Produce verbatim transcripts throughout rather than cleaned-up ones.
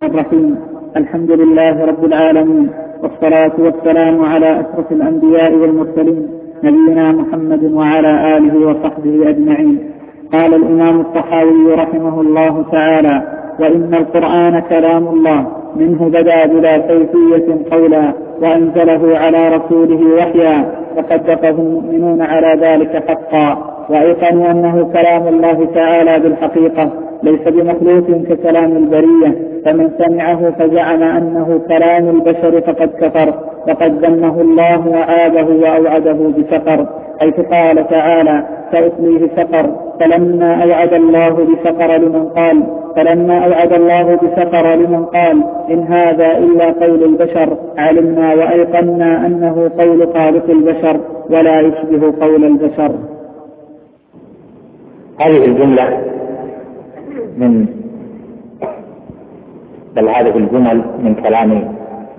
الرحيم. الحمد لله رب العالمين، والصلاة والسلام على أشرف الأنبياء والمرسلين نبينا محمد وعلى آله وصحبه أجمعين. قال الإمام الطحاوي رحمه الله تعالى: وإن القرآن كلام الله، منه بدا بلا كيفية قولا، وأنزله على رسوله وحيا، وصدقه المؤمنون على ذلك حقا، وأيقنوا أنه كلام الله تعالى بالحقيقة، ليس بمخلوق ككلام البرية. فمن سمعه فزعم أنه كلام البشر فقد كفر، وقد ذمه الله وعابه وأوعده بسقر، حيث قال تعالى: سأصليه سقر. فلما أوعد الله بسقر لمن قال فلما أوعد الله بسقر لمن قال إن هذا إلا قول البشر، علمنا وأيقنا أنه قول خالق البشر، ولا يشبه قول البشر. هذه الجملة من بل هذه الجمل من كلام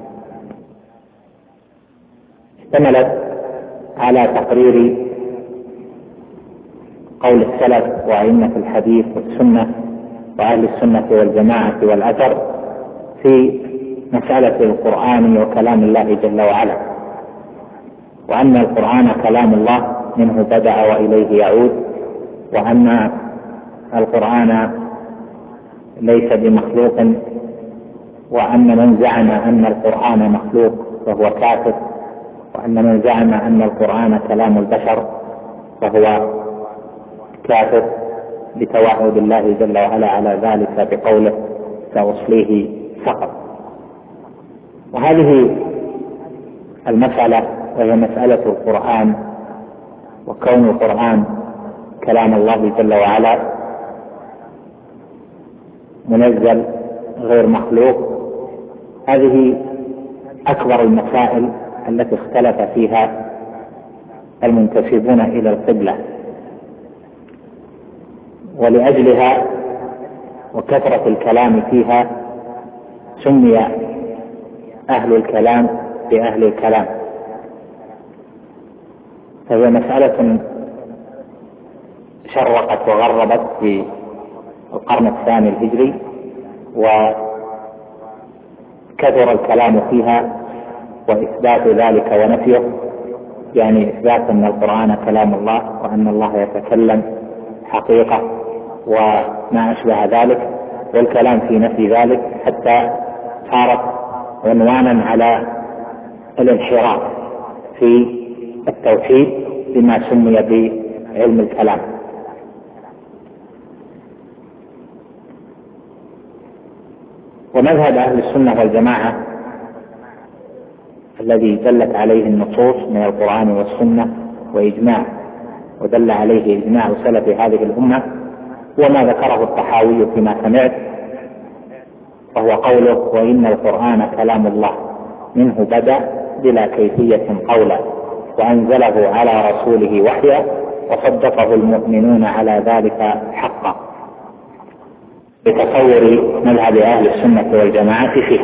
اشتملت على تقرير قول السلف وأئمة الحديث والسنة وأهل السنة والجماعة والأثر في مسألة القرآن وكلام الله جل وعلا، وأن القرآن كلام الله، منه بدأ وإليه يعود، وأن القرآن ليس بمخلوق، وأن من زعم أن القرآن مخلوق فهو كافر، وأن من زعم أن القرآن كلام البشر فهو كافر، بتوعد الله جل وعلا على ذلك بقوله: سأصليه سقر. وهذه المسألة وهي مسألة القرآن وكون القرآن كلام الله جل وعلا منزل غير مخلوق، هذه أكبر المسائل التي اختلف فيها المنتسبون إلى القبلة، ولأجلها وكثرة الكلام فيها سمي أهل الكلام بأهل الكلام. فهي مسألة شرقت وغربت في القرن الثاني الهجري، وكثر الكلام فيها وإثبات ذلك ونفيه، يعني إثبات أن القرآن كلام الله وأن الله يتكلم حقيقة وما أشبه ذلك، والكلام في نفي ذلك، حتى صارت عنوانا على الانحراف في التوحيد بما سمي بعلم الكلام. ومذهب أهل السنة والجماعة الذي دلت عليه النصوص من القرآن والسنة وإجماع، ودل عليه إجماع سلف هذه الأمة، وما ذكره الطحاوي فيما سمعت، وهو قوله: وإن القرآن كلام الله، منه بدأ بلا كيفية قولا، وأنزله على رسوله وحيا، وصدقه المؤمنون على ذلك حقا، بتصور مذهب أهل السنة والجماعة فيه.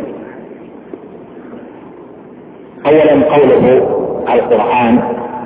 أولا قوله القرآن،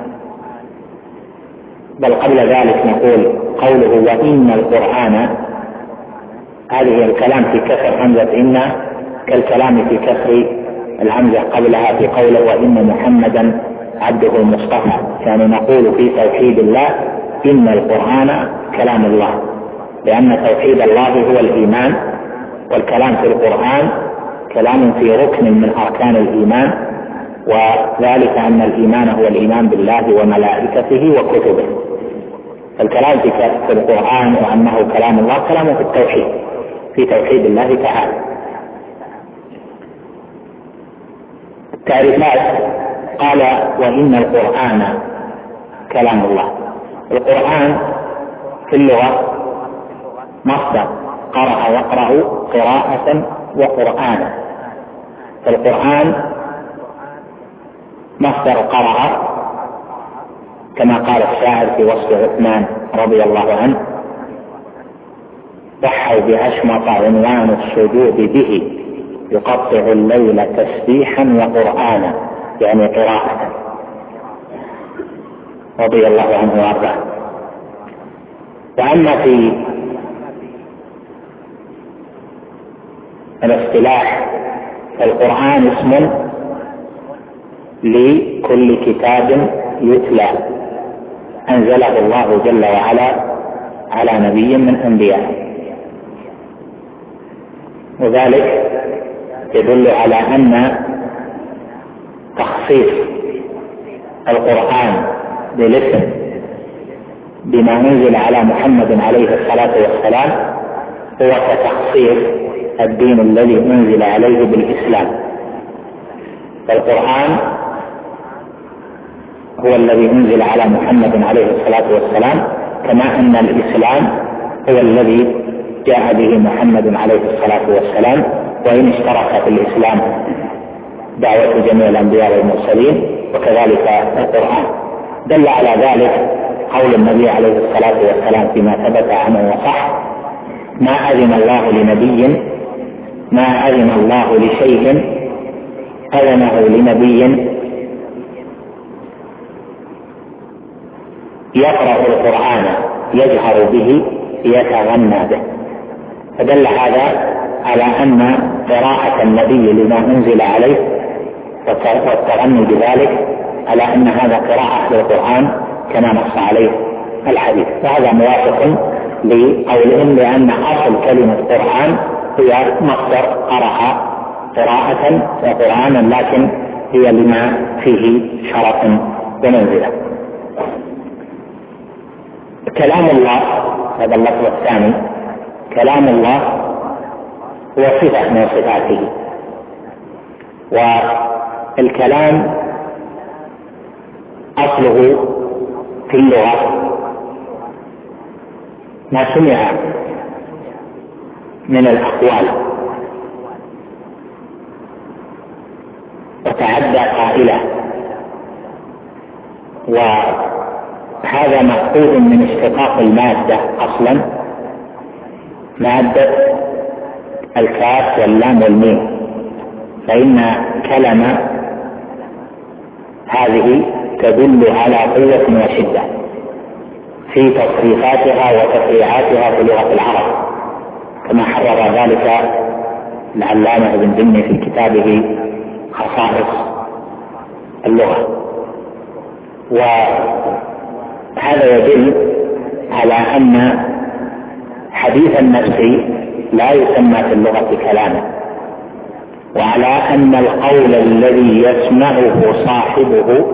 بل قبل ذلك نقول قوله وإن القرآن، هذه الكلام في كسر همزة إن كالكلام في كسر الهمزة قبلها في قوله وإن محمدا عبده المصطفى، يعني نقول في توحيد الله إن القرآن كلام الله، لأن توحيد الله هو الإيمان، والكلام في القرآن كلام في ركن من أركان الإيمان، وذلك أن الإيمان هو الإيمان بالله وملائكته وكتبه. الكلام في القرآن وأنه كلام الله كلام في التوحيد، في توحيد الله تعالى. التعريفات: قال وإن القرآن كلام الله. القرآن في اللغة مصدر قرأ يقرأ قراءة وقرآنا، فالقرآن مصدر قرأ، كما قال الشاعر في وصف عثمان رضي الله عنه: ضحوا بأشمط عنوان السجود به، يقطع الليل تسبيحا وقرآنا، يعني قراءة، رضي الله عنه وارضاه. وأما في الاصطلاح القرآن اسم لكل كتاب يتلى أنزله الله جل وعلا على نبي من أنبيائه، وذلك يدل على أن تخصيص القرآن بالاسم بما أنزل على محمد عليه الصلاة والسلام هو كتخصيص الدين الذي أنزل عليه بالإسلام. فالقرآن هو الذي أنزل على محمد عليه الصلاة والسلام، كما أن الإسلام هو الذي جاء به محمد عليه الصلاة والسلام، وإن اشترك في الإسلام دعوة جميع الأنبياء والمرسلين وكذلك القرآن. دل على ذلك قول النبي عليه الصلاة والسلام فيما ثبت عنه وصح: ما أذن الله لنبي ما أذن الله لشيء أذنه لنبي يقرأ القرآن يجهر به يتغنى به. فدل هذا على أن قراءة النبي لما أنزل عليه والتغني بذلك على أن هذا قراءة للقرآن كما نص عليه الحديث، وهذا موافق لقولهم لأن أصل كلمة قرآن هي مصدر قرأ قراءة وقرآنا، لكن هي لما فيه شرف ومنزلة. كلام الله، هذا اللفظ الثاني، كلام الله هو صفة من صفاته، والكلام أصله في اللغة ما سمع من الأقوال وتعدى قائله، وهذا مأخوذ من اشتقاق المادة أصلا، مادة الكاف واللام والميم، فإن كلمة هذه تدل على قوة وشدة في تصريفاتها وتفريعاتها في لغة العرب، كما حرر ذلك العلامة ابن جني في كتابه خصائص اللغة. وهذا يدل على أن حديث النفس لا يسمى في اللغة كلاما، وعلى أن القول الذي يسمعه صاحبه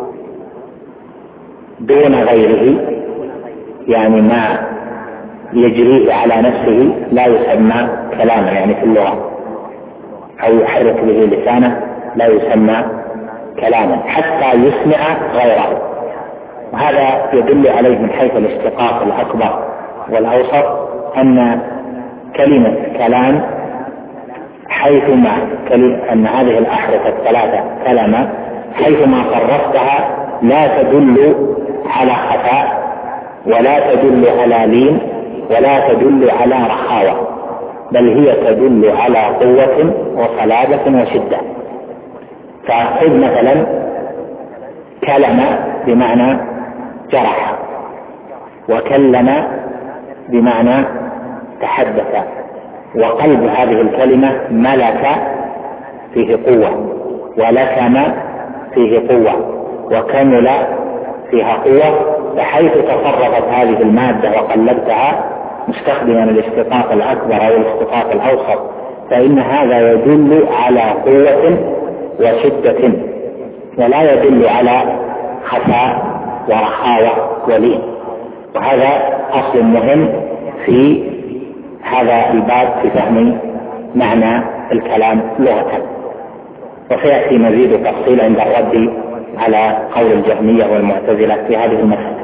دون غيره، يعني ما يجريه على نفسه، لا يسمى كلاما يعني في اللغة، أو يحرك به لسانه لا يسمى كلاما حتى يسمع غيره. وهذا يدل عليه من حيث الاشتقاق الأكبر والأوسط أن كلمة كلام حيثما أن هذه الأحرف الثلاثة كلمة حيثما صرفتها لا تدل على خفاء ولا تدل على لين ولا تدل على رخاوة، بل هي تدل على قوة وصلابة وشدة. فخذ مثلا كلمة بمعنى جرح، وكلم بمعنى تحدث، وقلب هذه الكلمة ملك فيه قوة، ولكم فيه قوة، وكمل فيها قوة، بحيث تصرفت هذه المادة وقلبتها مستخدما الاشتقاق الأكبر أو الاشتقاق الأوسط، فإن هذا يدل على قوة وشدة ولا يدل على خفاء ورخاوة ولين. وهذا أصل مهم في هذا الباب في فهم معنى الكلام لغة. وسيأتي مزيد تفصيل عند الرد على قول الجهمية والمعتزلة في هذه المسألة.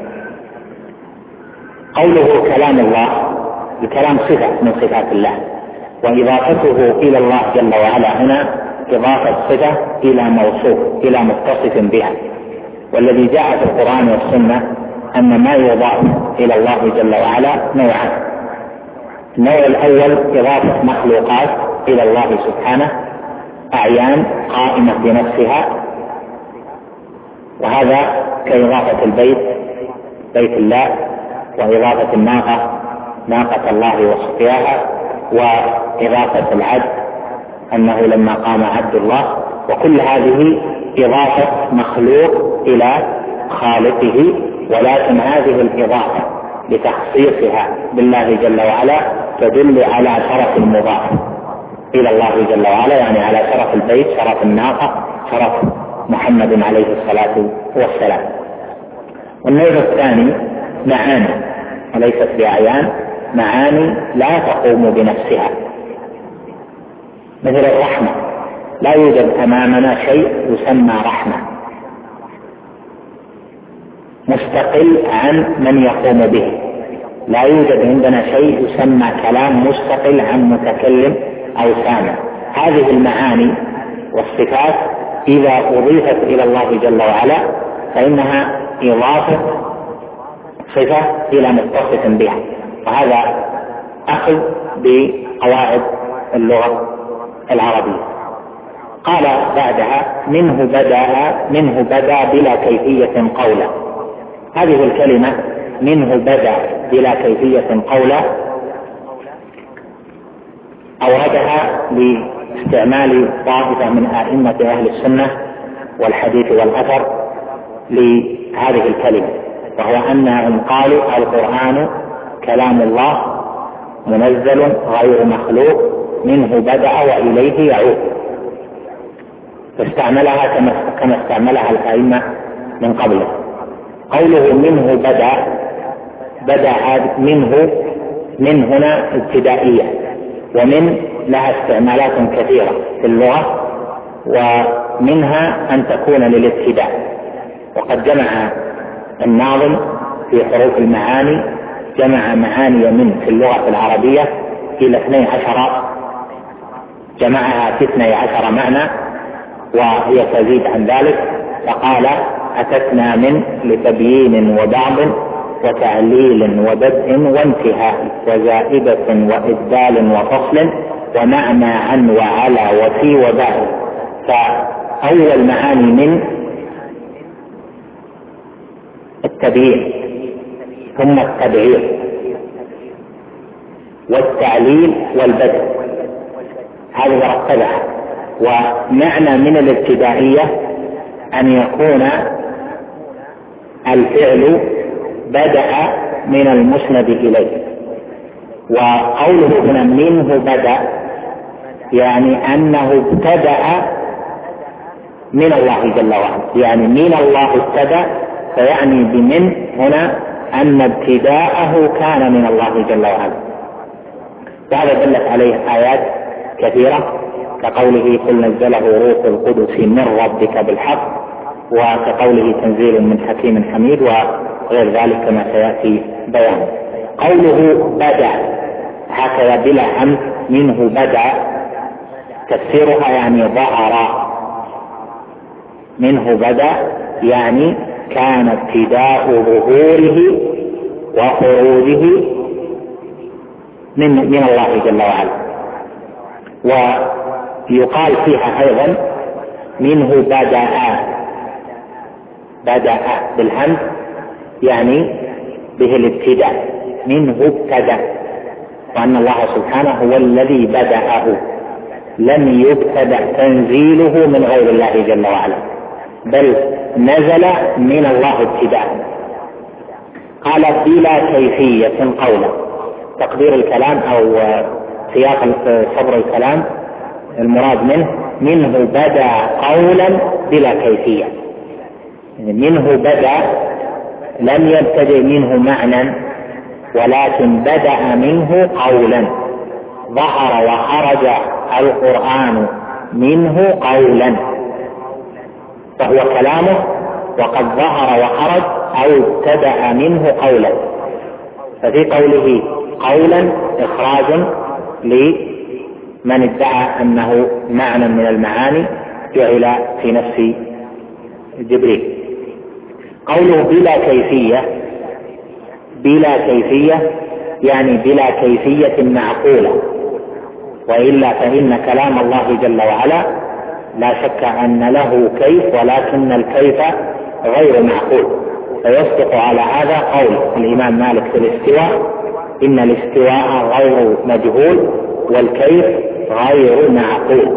قوله كلام الله، الكلام صفة من صفات الله، وإضافته إلى الله جل وعلا هنا إضافة صفة إلى موصوف إلى متصف بها. والذي جاء في القرآن والسنة أن ما يضاف إلى الله جل وعلا نوعان: النوع الأول إضافة مخلوقات إلى الله سبحانه، أعيان قائمة بنفسها، وهذا كإضافة البيت بيت الله، وإضافة الناقة ناقة الله وسقياها، وإضافة العبد أنه لما قام عبد الله، وكل هذه إضافة مخلوق إلى خالقه، ولكن هذه الإضافة بتخصيصها بالله جل وعلا تدل على شرف المضاف إلى الله جل وعلا، يعني على شرف البيت، شرف الناقة، شرف محمد عليه الصلاة والسلام. والنوع الثاني معاني وليست بأعيان، معاني لا تقوم بنفسها، مثل الرحمة. لا يوجد أمامنا شيء يسمى رحمة مستقل عن من يقوم به، لا يوجد عندنا شيء يسمى كلام مستقل عن متكلم أو سامع. هذه المعاني والصفات إذا أضيفت إلى الله جل وعلا فإنها إضافة صفة إلى متصف بها، وهذا أخذ بقواعد اللغة العربية. قال بعدها منه بدأ منه بدأ بلا كيفية قولا. هذه الكلمة منه بدأ بلا كيفية قولا أوردها لاستعمال طائفة من أئمة أهل السنة والحديث والأثر لهذه الكلمة، وهو أنهم قالوا القرآن كلام الله منزل غير مخلوق منه بدأ وإليه يعود، فاستعملها كما استعملها الأئمة من قبله. قوله منه بدأ، بدأ منه من هنا ابتدائية، ومن لها استعمالات كثيرة في اللغة، ومنها أن تكون للابتداء. وقد جمع الناظم في حروف المعاني جمع معاني من في اللغة العربية إلى اثني عشر، جمعها في اثني عشر معنى، وهي تزيد عن ذلك. فقال أتتنا من لتبيين وبعض وتعليل وبدء وانتهاء وزائدة وإبدال وفصل ومعنى عن وعلى وفي وبعد. فأول معاني من التبيين ثم التبعير والتعليل والبدء، هذه رتبها. ومعنى من الابتدائية أن يكون الفعل بدأ من المسند إليه. وقوله هنا منه بدأ يعني أنه ابتدأ من الله جل وعلا، يعني من الله ابتدأ، فيعني بمن هنا أن ابتداءه كان من الله جل وعلا. وهذا دلت عليه آيات كثيرة كقوله قل نزله روح القدس من ربك بالحق، وكقوله تنزيل من حكيم حميد، وغير ذلك كما سيأتي بيان. قوله بدأ هكذا بلا همز منه بدأ تفسيرها يعني ظهر، منه بدأ يعني كان ابتداء ظهوره وخروجه من, من الله جل وعلا. ويقال فيها أيضا منه بدأ، بدأ بالهمز يعني به الابتداء، منه ابتدأ، وأن الله سبحانه هو الذي بدأه، لم يبتدأ تنزيله من غير الله جل وعلا، بل نزل من الله ابتداء. قال بلا كيفية قولا، تقدير الكلام أو سياق صبر الكلام المراد منه منه بدأ قولا بلا كيفية، منه بدأ لم يبتدئ منه معنى، ولكن بدأ منه قولا، ظهر وخرج القرآن منه قولا، فهو كلامه وقد ظهر وخرج أو ابتدأ منه قولا. ففي قوله قولا إخراج لمن ادعى أنه معنى من المعاني جعل في نفس جبريل. قوله بلا كيفية، بلا كيفية يعني بلا كيفية معقولة، وإلا فإن كلام الله جل وعلا لا شك أن له كيف، ولكن الكيف غير معقول. فيصدق على هذا قول الإمام مالك في الاستواء إن الاستواء غير مجهول والكيف غير معقول.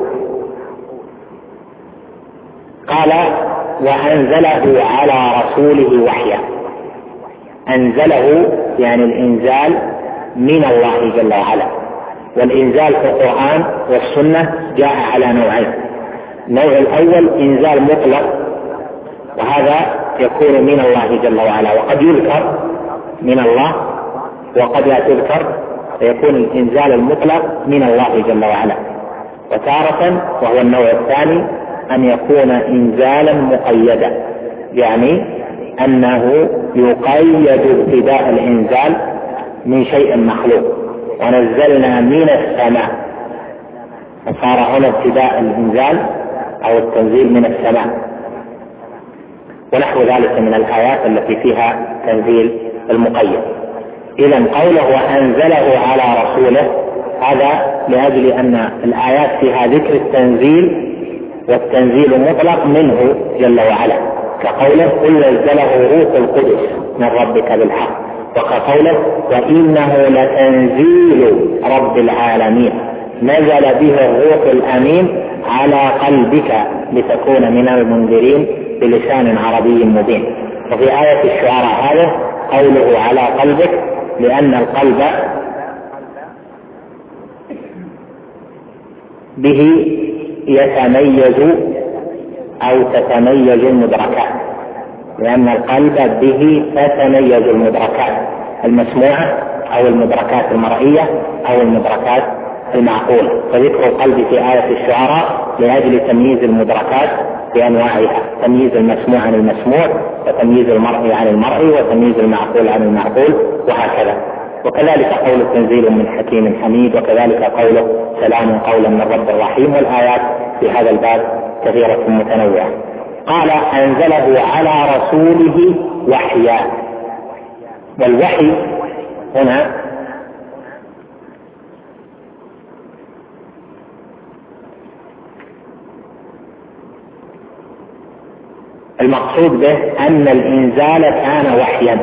قال وأنزله على رسوله وحيا. أنزله يعني الإنزال من الله جل وعلا، والإنزال في القرآن والسنة جاء على نوعين. النوع الأول إنزال مطلق، وهذا يكون من الله جل وعلا، وقد يذكر من الله وقد لا تذكر، فيكون الإنزال المطلق من الله جل وعلا. وتارة وهو النوع الثاني أن يكون إنزالا مقيدا، يعني أنه يقيد ابتداء الإنزال من شيء مخلوق، ونزلنا من السماء، فصار هنا ابتداء الإنزال أو التنزيل من السماء، ونحو ذلك من الآيات التي فيها تنزيل المقيد. إذن قوله وأنزله على رسوله هذا لأجل أن الآيات فيها ذكر التنزيل، والتنزيل مطلق منه جل وعلا، كقوله قل نزله روح القدس من ربك بالحق، وكقوله وإنه لتنزيل رب العالمين نزل به الروح الأمين على قلبك لتكون من المنذرين بلسان عربي مبين. وفي آية الشعراء هذا قوله على قلبك، لأن القلب به يتميز أو تتميز المدركات، لأن القلب به تتميز المدركات المسموعة أو المدركات المرئية أو المدركات المعقولة. فذكر القلب في آية الشعراء لأجل تمييز المدركات بأنواعها، تمييز المسموع عن المسموع، وتمييز المرئي عن المرئي، وتمييز المعقول عن المعقول، وهكذا. وكذلك قول تنزيل من حكيم حميد، وكذلك قوله سلام قولا من رب رحيم. والآيات في هذا الباب كثيرة متنوعة. قال أنزله على رسوله وحيا. والوحي هنا المقصود به أن الإنزال كان وحيا،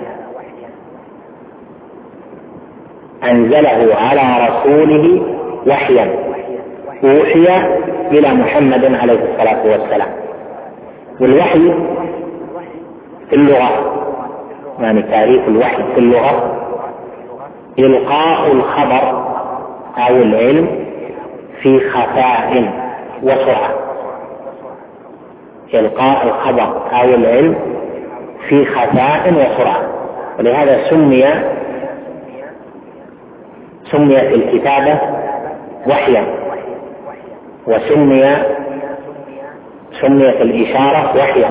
أنزله على رسوله وحيا، ووحي إلى محمد عليه الصلاة والسلام. والوحي في اللغة، يعني تعريف الوحي في اللغة إلقاء الخبر أو العلم في خفاء وسرعة، إلقاء الخبر أو العلم في خفاء وسرعة. ولهذا سمي سميت الكتابة وحيا، وسمي سميت الإشارة وحيا،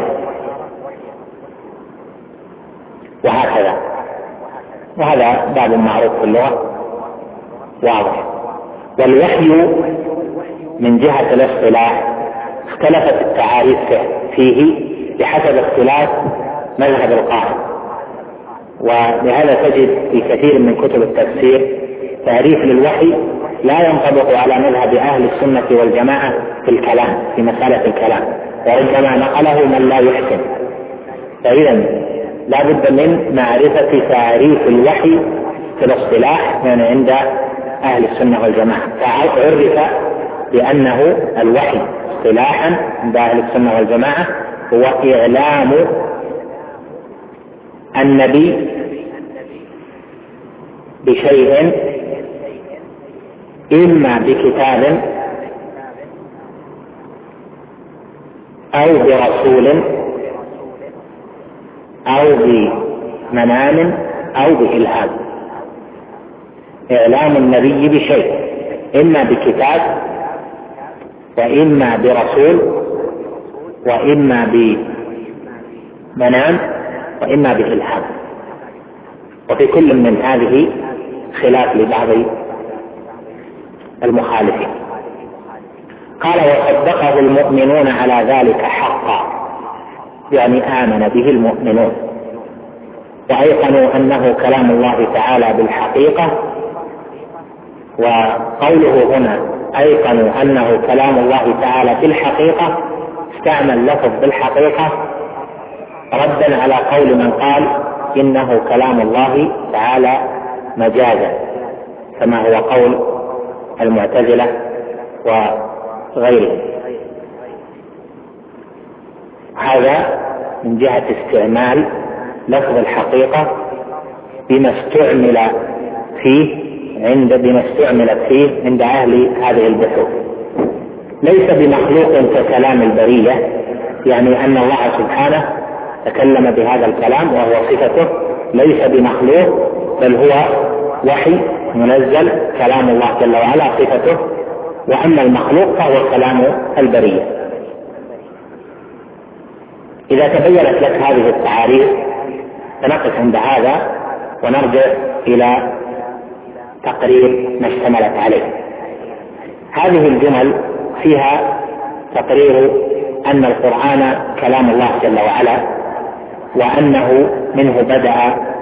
وهكذا. وهذا باب معروف في اللغة واضح. والوحي من جهة الاصطلاح اختلفت التعاريف فيه بحسب اختلاف مذهب القائل، ولهذا تجد في كثير من كتب التفسير تعريف للوحي لا ينطبق على مذهب أهل السنة والجماعة في الكلام، في مسألة الكلام، وربما نقله من لا يحسن. فإذا لا بد من معرفة تعريف الوحي في الاصطلاح يعني عند أهل السنة والجماعة. فعرف بأنه الوحي اصطلاحا عند أهل السنة والجماعة هو إعلام النبي بشيء إما بكتاب أو برسول أو بمنام أو بإلهام. إعلام النبي بشيء إما بكتاب وإما برسول وإما بمنام وإما بإلهام. وفي كل من هذه خلاف لبعض المخالفين. قال وصدقه المؤمنون على ذلك حقا، يعني آمن به المؤمنون وأيقنوا أنه كلام الله تعالى بالحقيقة. وقوله هنا أيقنوا أنه كلام الله تعالى بالحقيقة استعمل لفظ بالحقيقة ردا على قول من قال إنه كلام الله تعالى مجازا، كما هو قول المعتزلة وغيره. هذا من جهة استعمال لفظ الحقيقة بما استعمل فيه عند بما استعملت فيه عند أهل هذه البحوث. ليس بمخلوق ككلام البرية، يعني أن الله سبحانه تكلم بهذا الكلام وهو صفته، ليس بمخلوق بل هو وحي منزل كلام الله جل وعلا صفته، وأما المخلوق فهو كلام البرية. إذا تبينت لك هذه التعاريف فنقف عند هذا ونرجع إلى تقرير ما اشتملت عليه. هذه الجمل فيها تقرير أن القرآن كلام الله جل وعلا، وأنه منه بدأ،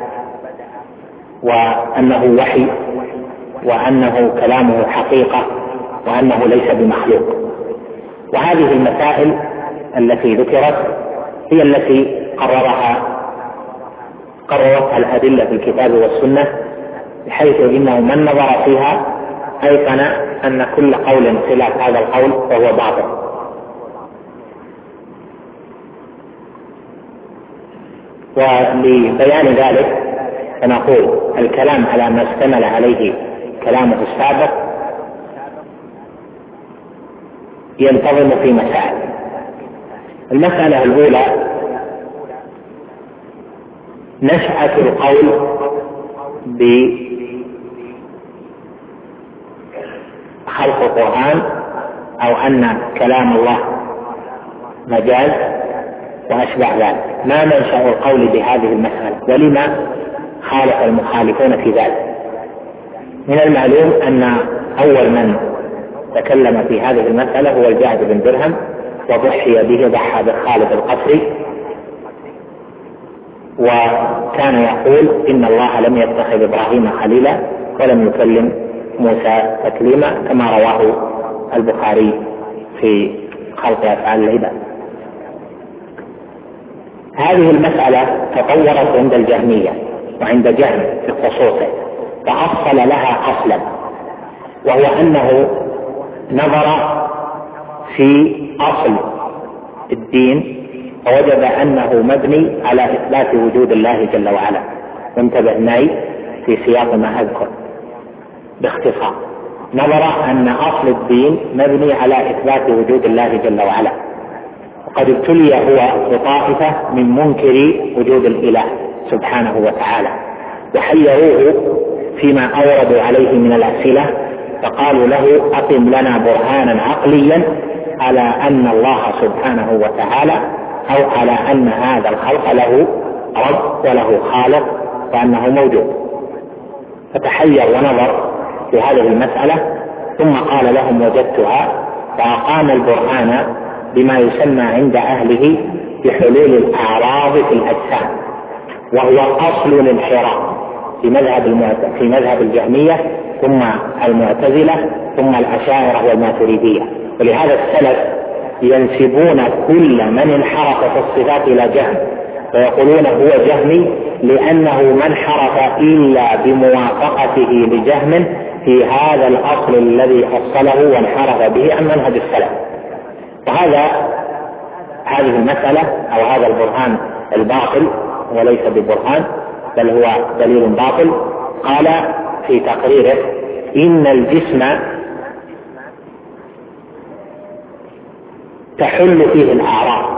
وأنه وحي، وأنه كلامه حقيقة، وأنه ليس بمخلوق. وهذه المسائل التي ذكرت هي التي قررها قررتها الأدلة في الكتاب والسنة، بحيث إنه من نظر فيها أيقن أن كل قول خلاف هذا القول فهو باطل. ولبيان ذلك فنقول الكلام على ما اشتمل عليه كلامه السابق ينتظم في مسائل. المسألة الأولى نشأة القول بخلق القرآن أو أن كلام الله مجاز وأشبه ذلك. ما منشأ القول بهذه المسألة، ولما خالف المخالفون في ذلك؟ من المعلوم أن أول من تكلم في هذه المسألة هو الجعد بن درهم، وضحي به ضحى بخالد القصري، وكان يقول إن الله لم يتخذ إبراهيم خليلا ولم يكلم موسى تكليما، كما رواه البخاري في خلق أفعال العباد. هذه المسألة تطورت عند الجهمية وعند جهم في خصوصه، فأصل لها أصلا، وهو أنه نظر في أصل الدين فوجد أنه مبني على إثبات وجود الله جل وعلا. وانتبه معي في سياق ما أذكر باختصار. نظر أن أصل الدين مبني على إثبات وجود الله جل وعلا، وقد ابتلي هو بطائفة من منكر وجود الإله سبحانه وتعالى، وحيروه فيما أوردوا عليه من الأسئلة، فقالوا له أقم لنا برهانا عقليا على أن الله سبحانه وتعالى أو على أن هذا الخلق له رب وله خالق وأنه موجود. فتحير ونظر في هذه المسألة، ثم قال لهم وجدتها، فأقام البرهان بما يسمى عند أهله بحلول الأعراض في الأجسام، وهو أصل الانحراف في مذهب في مذهب الجهمية ثم المعتزلة ثم الأشاعرة والماتريدية. ولهذا السلف ينسبون كل من انحرف في الصفات إلى جهم، فيقولون هو جهمي لأنه ما انحرف إلا بموافقته لجهم في هذا الأصل الذي أصله وانحرف به عن منهج السلف. وهذا هذه المسألة أو هذا البرهان الباطل وليس ببرهان بل هو دليل باطل. قال في تقريره إن الجسم تحل فيه الأعراض.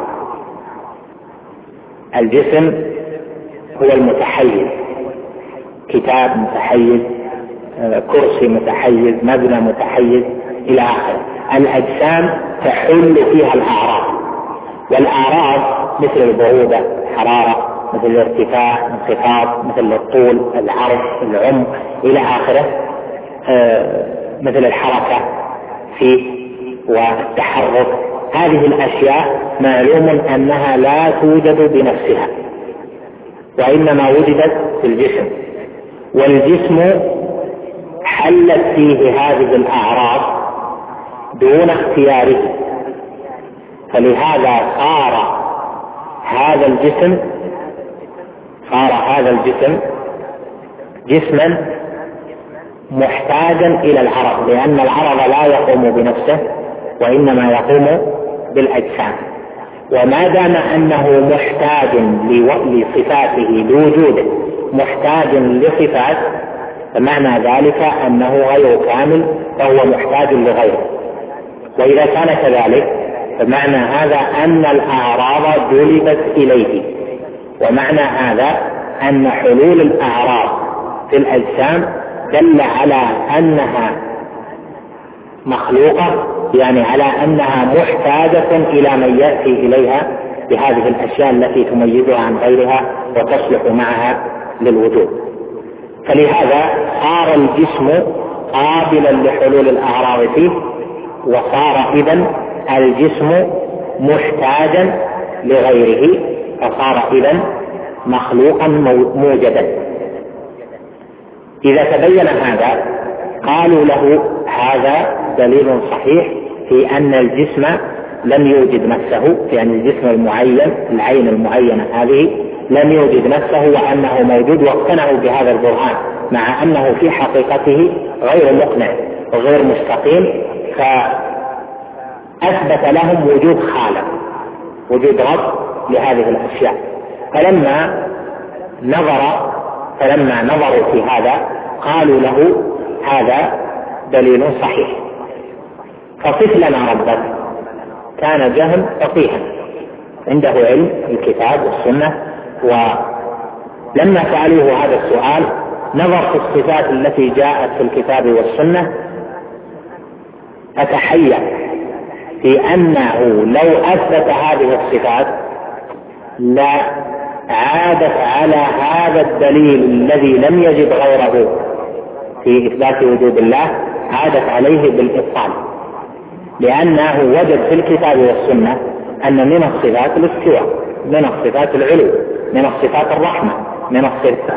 الجسم هو المتحيز، كتاب متحيز، كرسي متحيز، مبنى متحيز إلى آخره. الأجسام تحل فيها الأعراض، والأعراض مثل البرودة، حرارة، مثل الارتفاع، انخفاض، مثل الطول، العرض، العمق إلى آخره، مثل الحركة فيه والتحرك. هذه الأشياء معلوم أنها لا توجد بنفسها، وإنما وجدت في الجسم، والجسم حلت فيه هذه الأعراض دون اختياره، فلهذا صار هذا الجسم صار هذا الجسم جسما محتاجا إلى العرض، لأن العرض لا يقوم بنفسه وإنما يقوم بالأجسام. وما دام أنه محتاج لصفاته لوجوده محتاج لصفات، فمعنى ذلك أنه غير كامل فهو محتاج لغيره. وإذا كان كذلك فمعنى هذا أن الأعراض جلبت إليه، ومعنى هذا أن حلول الأعراض في الأجسام دل على أنها مخلوقة، يعني على أنها محتاجة إلى من يأتي إليها بهذه الأشياء التي تميزها عن غيرها وتصلح معها للوجود. فلهذا صار الجسم قابلا لحلول الأعراض فيه، وصار إذن الجسم محتاجا لغيره، فصار إذن مخلوقا موجدا. إذا تبين هذا قالوا له هذا دليل صحيح في أن الجسم لم يوجد نفسه، يعني الجسم المعين العين المعينة هذه لم يوجد نفسه وأنه موجود، واقتنعوا بهذا البرهان مع أنه في حقيقته غير مقنع وغير مستقيم، فأثبت لهم وجود خالق، وجود رب لهذه الأشياء. فلما نظر فلما نظروا في هذا قالوا له هذا دليل صحيح، فصف لنا ربك. كان جهم فقيها عنده علم الكتاب والسنة، ولما سألوه هذا السؤال نظر في الصفات التي جاءت في الكتاب والسنة، فتحير في أنه لو أثبت هذه الصفات لا عادت على هذا الدليل الذي لم يجد غيره في إثبات وجود الله، عادت عليه بالإبطال، لأنه وجد في الكتاب والسنة أن من الصفات الاستواء، من الصفات العلو، من الصفات الرحمة، من الصفات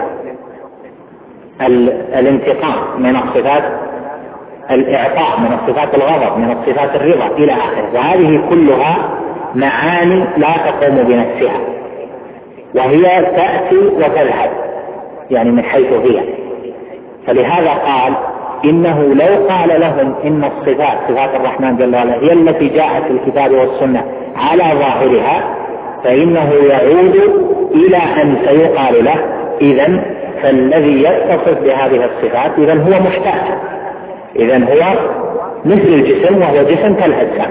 الانتقام، من الصفات الإعطاء، من الصفات الغضب، من الصفات الرضا إلى آخره. وهذه كلها معاني لا تقوم بنفسها، وهي تأتي وتذهب يعني من حيث هي. فلهذا قال إنه لو قال لهم إن الصفات صفات الرحمن جل وعلا هي التي جاءت في الكتاب والسنة على ظاهرها، فإنه يعود إلى أن سيقال له إذن فالذي يتصف بهذه الصفات إذن هو محتاج، إذن هو مثل الجسم وهو جسم كالأجسام.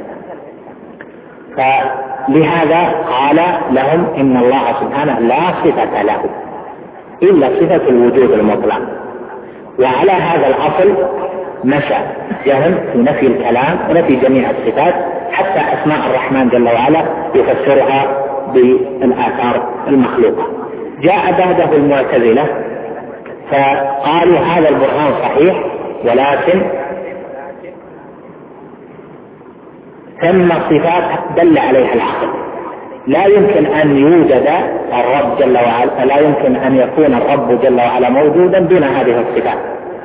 فلهذا قال لهم إن الله سبحانه لا صفة له إلا صفة الوجود المطلق. وعلى هذا الأصل مشى جهم في نفي الكلام ونفي جميع الصفات، حتى أسماء الرحمن جل وعلا يفسرها بالآثار المخلوقة. جاء بعده المعتزلة فقالوا هذا البرهان صحيح، ولكن ثم صفات دل عليها العقل، لا يمكن أن يوجد الرب جل وعلا، لا يمكن أن يكون الرب جل وعلا موجودا دون هذه الصفات.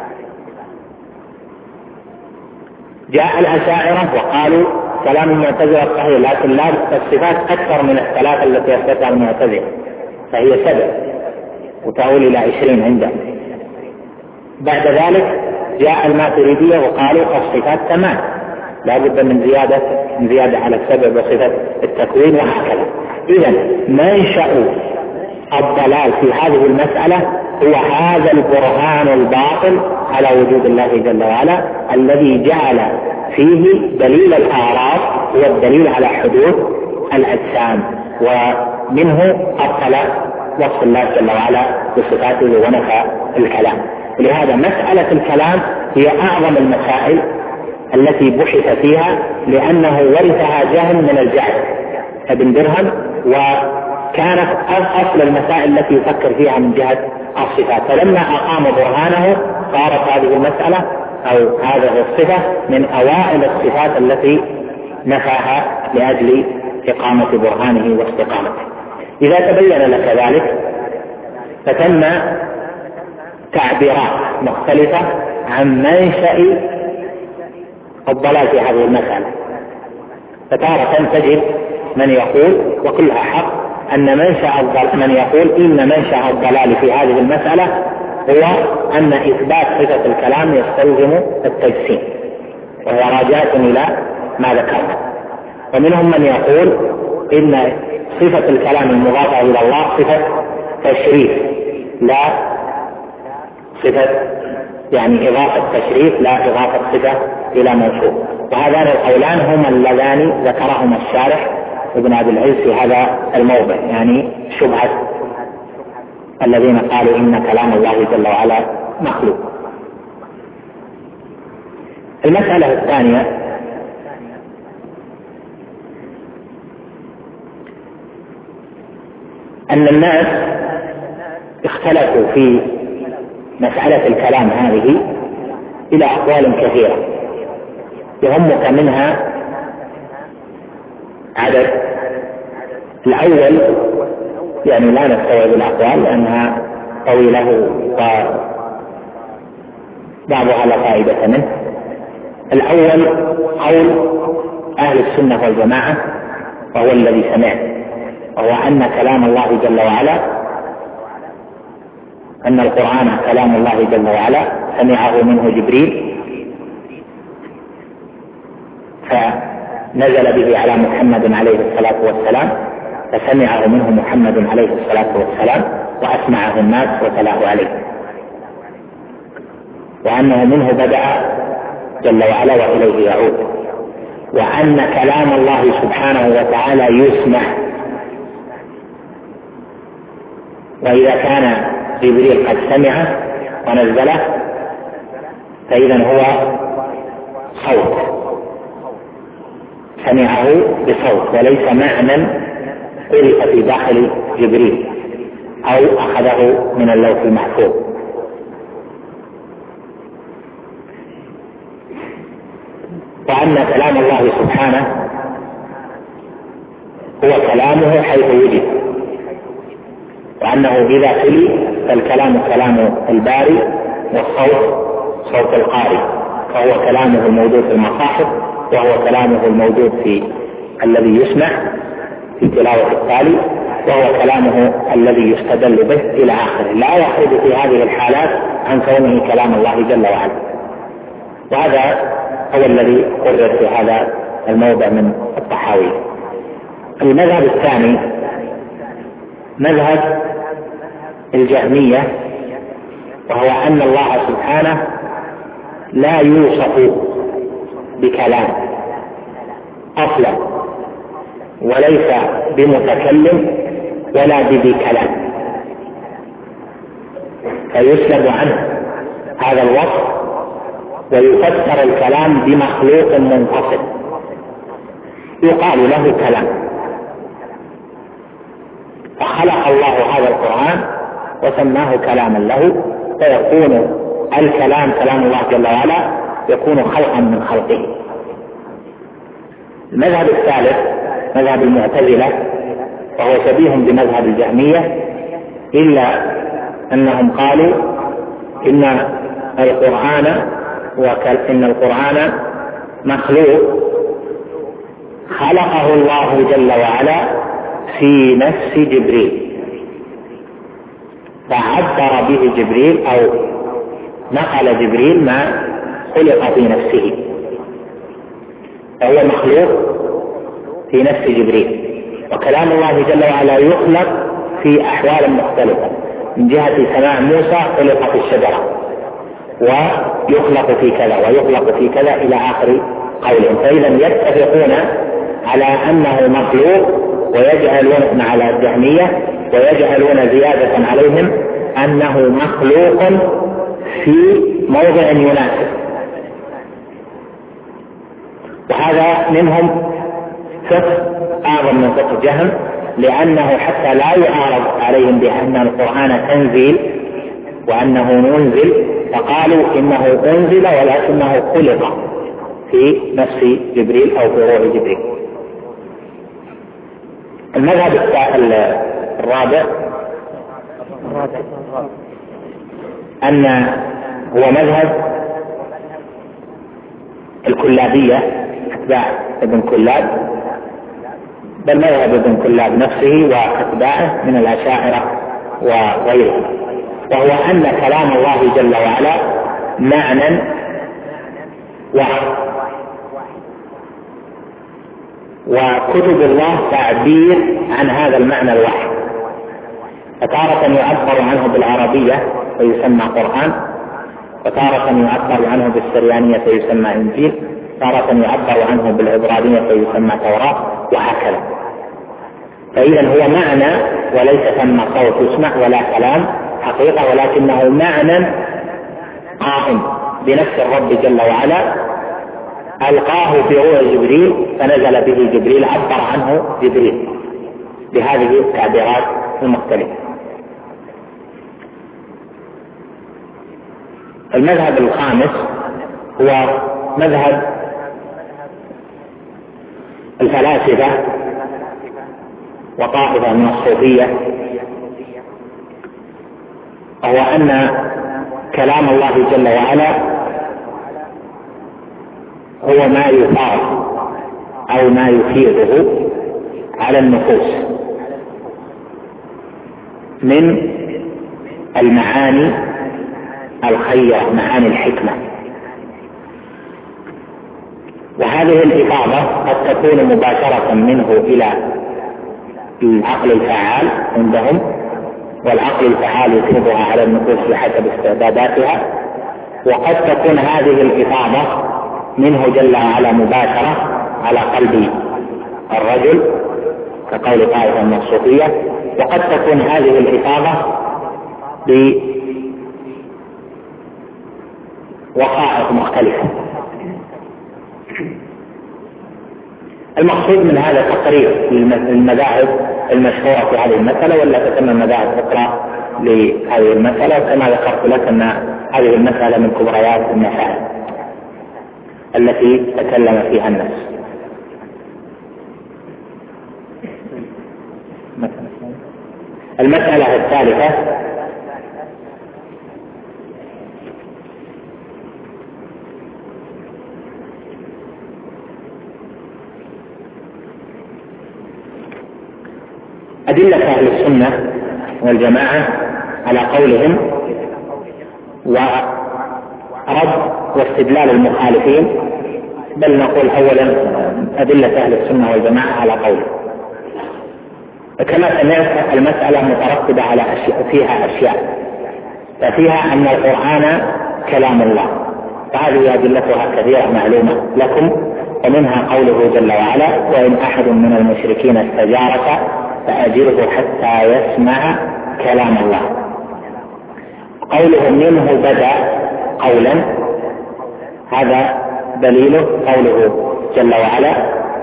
جاء الأشاعرة وقالوا كلام المعتزلة صحيح، لكن لا الصفات أكثر من الثلاثة التي أثبتها المعتزلة، فهي سبع وتؤول إلى عشرين عندهم. بعد ذلك جاء الماتريدية وقالوا الصفات ثمان، لا بد من زيادة من زيادة على السبع بصفة التكوين وهكذا. إذن منشأ الضلال في هذه المسألة هو هذا البرهان الباطل على وجود الله جل وعلا، الذي جعل فيه دليل الأعراض هو الدليل على حدوث الأجسام، ومنه أبطل وصف الله جل وعلا بصفاته ونفى الكلام. لهذا مسألة الكلام هي أعظم المسائل التي بحث فيها، لأنه ورثها جهم من الجعد ابن درهم، وكانت أصل المسائل التي يفكر فيها من جهة الصفات. فلما أقام برهانه صارت هذه المسألة أو هذه الصفة من أوائل الصفات التي نفاها لأجل إقامة برهانه واستقامته. إذا تبين لك ذلك فتم تعبيرات مختلفة عن منشأ الضلال في هذه المسألة. فتارة تجد من يقول وكلها حق أن منشأ الضلال، من يقول إن منشأ الضلال في هذه المسألة هو أن إثبات صفة الكلام يستلزم التجسيم، وهو راجعة إلى ما ذكرنا. ومنهم من يقول إن صفة الكلام المضافة إلى الله صفة تشريف لا صفة، يعني إضافة تشريف لا إضافة صفة إلى موصوف. وهذان القولان هما اللذان ذكرهما الشارح ابن أبي العز في هذا الموضع، يعني شبهة الذين قالوا إن كلام الله جل وعلا مخلوق. المسألة الثانية أن الناس اختلفوا في مسألة الكلام هذه إلى أقوال كثيرة، يهمك منها عدد. الأول يعني لا نستوعب الأقوال لأنها طويلة وبعضها لا فائدة منه. الأول قول أهل السنة والجماعة وهو الذي سمعت، وهو أن كلام الله جل وعلا، أن القرآن كلام الله جل وعلا سمعه منه جبريل فنزل به على محمد عليه الصلاة والسلام، فسمعه منه محمد عليه الصلاة والسلام وأسمعه الناس وتلاه عليه، وأنه منه بدأ جل وعلا وإليه يعود، وأن كلام الله سبحانه وتعالى يسمع، وإذا كان جبريل قد سمعه ونزله فإذا هو صوت، سمعه بصوت وليس معنى قذف في داخل جبريل أو أخذه من اللوح المحفوظ. وأن كلام الله سبحانه هو كلامه حيث وجد، وأنه إذا تلي فالكلام كلام الباري والصوت صوت القارئ، فهو كلامه الموجود في المصاحف، وهو كلامه الموجود في الذي يسمع في تلاوة التالي، وهو كلامه الذي يستدل به إلى آخره، لا يخرج في هذه الحالات عن كونه كلام الله جل وعلا. وهذا هو الذي قرر في هذا الموضع من الطحاوي. المذهب الثاني مذهب الجهمية، وهو أن الله سبحانه لا يوصف بكلام أصلا، وليس بمتكلم ولا بذي كلام، فيسلب عنه هذا الوصف ويفسر الكلام بمخلوق منفصل يقال له كلام. فخلق الله هذا القرآن وسماه كلاما له، فيكون الكلام كلام الله جل وعلا يكون خلقا من خلقه. المذهب الثالث مذهب المعتزلة، وهو شبيه بمذهب الجهمية، إلا أنهم قالوا إن القرآن وإن القرآن مخلوق خلقه الله جل وعلا في نفس جبريل، فعبر به جبريل أو نقل جبريل ما خلق في نفسه، فهو مخلوق في نفس جبريل. وكلام الله جل وعلا يخلق في أحوال مختلفة، من جهة سماع موسى خلق في الشجرة، ويخلق في كذا ويخلق في كذا إلى آخر قولهم. فإذا يتفقون على أنه مخلوق، ويجعلون على الجهمية ويجعلون زيادة عليهم أنه مخلوق في موضع يناسب. وهذا منهم فقه أعظم من فقه جهم، لأنه حتى لا يعارض عليهم بأن القرآن تنزيل وأنه منزل، فقالوا إنه أنزل ولكنه خلق في نفس جبريل أو في روح جبريل. المذهب الرابع أن هو مذهب الكلابية، أتباع ابن كلاب، بل مذهب ابن كلاب نفسه وأتباعه من الأشاعرة وغيرهم. وهو أن كلام الله جل وعلا معنى واحد، وكتب الله تعبير عن هذا المعنى الواحد، فتارة يعبر عنه بالعربية فيسمى قرآن، وتارة يعبر عنه بالسريانية فيسمى إنجيل، تارة يعبر عنه بالعبرانية فيسمى توراة، وهكذا. فإذا هو معنى وليس ثم صوت يسمع ولا كلام حقيقة، ولكنه معنى قائم بنفس الرب جل وعلا، ألقاه في روح جبريل فنزل به جبريل، عبر عنه جبريل بهذه التعبيرات المختلفة. المذهب الخامس هو مذهب الفلاسفة وطائفة من الصوفية، وهو أن كلام الله جل وعلا هو ما يفاض أو ما يفيضه على النفوس من المعاني الخيرة، معاني الحكمة. وهذه الإفاضة قد تكون مباشرة منه إلى العقل الفعال عندهم، والعقل الفعال يفيضها على النفوس بحسب استعداداتها، وقد تكون هذه الإفاضة منه جل وعلا مباشرة على قلب الرجل كقول طائفة من الصوفية، وقد تكون هذه الإفاضة بوقائع مختلفة. المقصود من هذا تقرير المذاهب المشهورة في هذه المسألة، ولا تسمى مذاهب أخرى لهذه المسألة، كما ذكرت لك أن هذه المسألة من كبريات المسائل التي تكلم فيها الناس. المسألة الثالثة أدلة أهل السنة والجماعة على قولهم ورد واستدلال المخالفين، بل نقول أولا أدلة أهل السنة والجماعة على قوله. كما سمعت المسألة مترتبة على أشياء، فيها أشياء، ففيها أن القرآن كلام الله، فهذه أدلتها كثيرة معلومة لكم، ومنها قوله جل وعلا: وإن أحد من المشركين استجارك فأجره حتى يسمع كلام الله. قوله منه بدأ قولا، هذا دليله قوله جل وعلا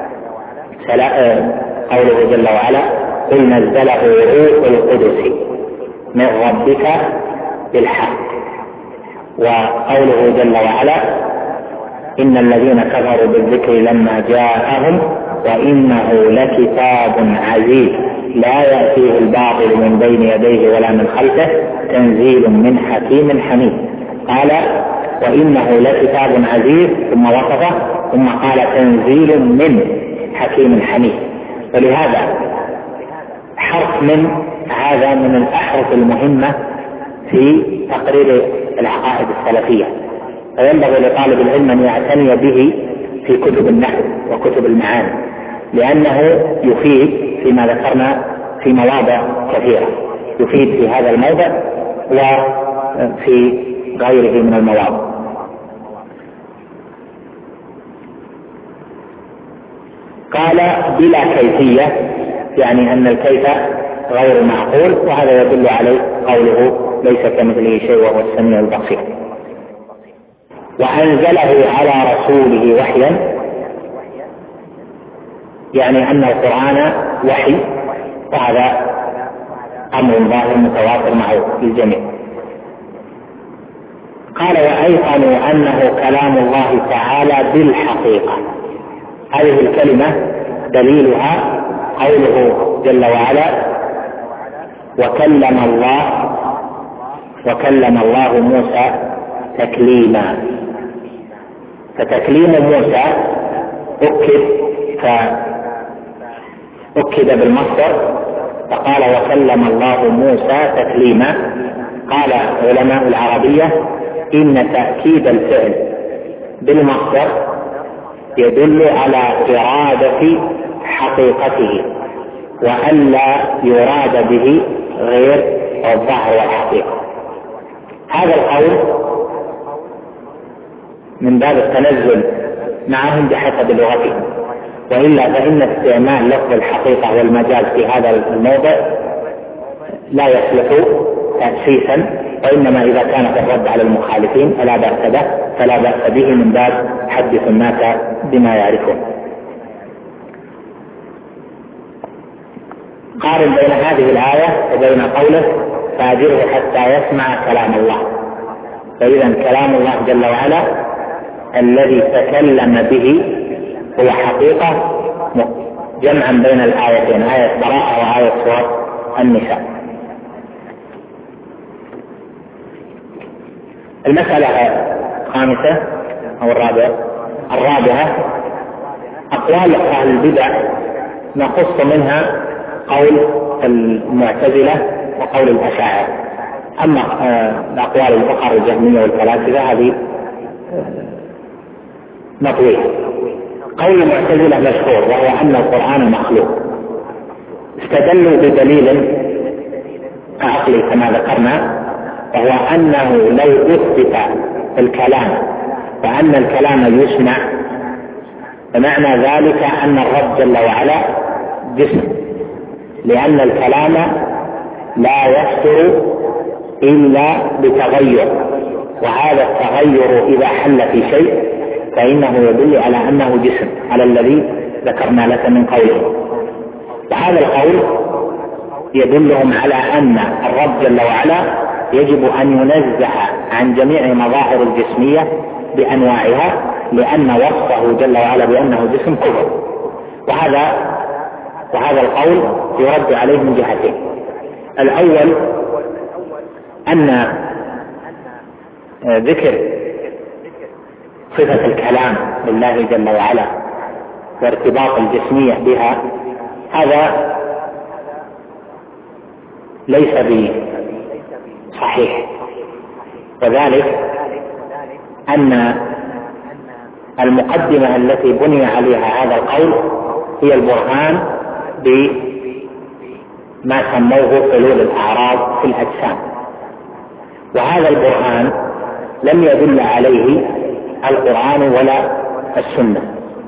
قوله جل وعلا: قل نزله روح القدس من ربك بالحق. وقوله جل وعلا: إن الذين كفروا بالذكر لما جاءهم وإنه لكتاب عزيز لا يأتيه الباطل من بين يديه ولا من خلفه تنزيل من حكيم حميد. قال: وإنه لكتاب عزيز، ثم وصفه، ثم قال: تنزيل من حكيم حميد. ولهذا حرف من هذا من الأحرف المهمة في تقرير العقائد السلفية، فينبغي لطالب العلم أن يعتني به في كتب النحو وكتب المعاني، لأنه يفيد فيما ذكرنا في مواضع كثيرة، يفيد في هذا الموضع وفي غيره من المواضع. قال: بلا كيفية، يعني أن الكيف غير معقول، وهذا يدل عليه قوله: ليس كمثله شيء وهو السميع البصير. وأنزله على رسوله وحيا، يعني أن القرآن وحي، وهذا أمر ظاهر متواتر معه للجميع. قال: وأيقنوا أنه كلام الله تعالى بالحقيقة. هذه الكلمة دليلها قوله جل وعلا: وكلم الله وكلم الله موسى تكليما. فتكليم موسى أكد فأكد بالمصدر، فقال: وكلم الله موسى تكليما، قال علماء العربية إن تأكيد الفعل بالمصدر يدل على إرادة حقيقته وألا يراد به غير الظاهر والحقيقة. هذا القول من باب التنزل معهم بحسب لغتهم، وإلا فإن استعمال لفظ الحقيقة والمجاز في هذا الموضع لا يصلح تأسيسا، وإنما إذا كان في الرد على المخالفين فلا بأس به فلا بأس به من باب حدث الناس بما يعرفون. قارن بين هذه الآية وبين قوله فأجره حتى يسمع كلام الله. فإذا كلام الله جل وعلا الذي تكلم به هو حقيقة جمعا بين الآيتين، آية براءة وآية سورة النساء. المسألة الخامسة أو الرابعة الرابعة أقوال أهل البدع نقص منها قول المعتزلة وقول الأشاعرة. أما الأقوال الأخرى الجهمية والفلاسفة هذه مطوية. قول المعتزلة مشهور وهو أن القرآن مخلوق، استدلوا بدليل عقلي كما ذكرنا، وهو أنه لو أثبت الكلام وأن الكلام يسمع فمعنى ذلك أن الرب جل وعلا جسم، لأن الكلام لا يصدر إلا بتغير، وهذا التغير إذا حل في شيء فإنه يدل على أنه جسم على الذي ذكرنا لك من قوله. وهذا القول يدلهم على أن الرب جل وعلا يجب أن ينزه عن جميع مظاهر الجسمية بأنواعها، لأن وصفه جل وعلا بأنه جسم كفر. وهذا وهذا القول يرد عليه من جهتين. الأول أن ذكر صفة الكلام لله جل وعلا وارتباط الجسمية بها هذا ليس بصحيح، وذلك أن المقدمة التي بني عليها هذا القول هي البرهان بما سموه حلول الأعراض في الأجسام، وهذا البرهان لم يدل عليه القرآن ولا السنة،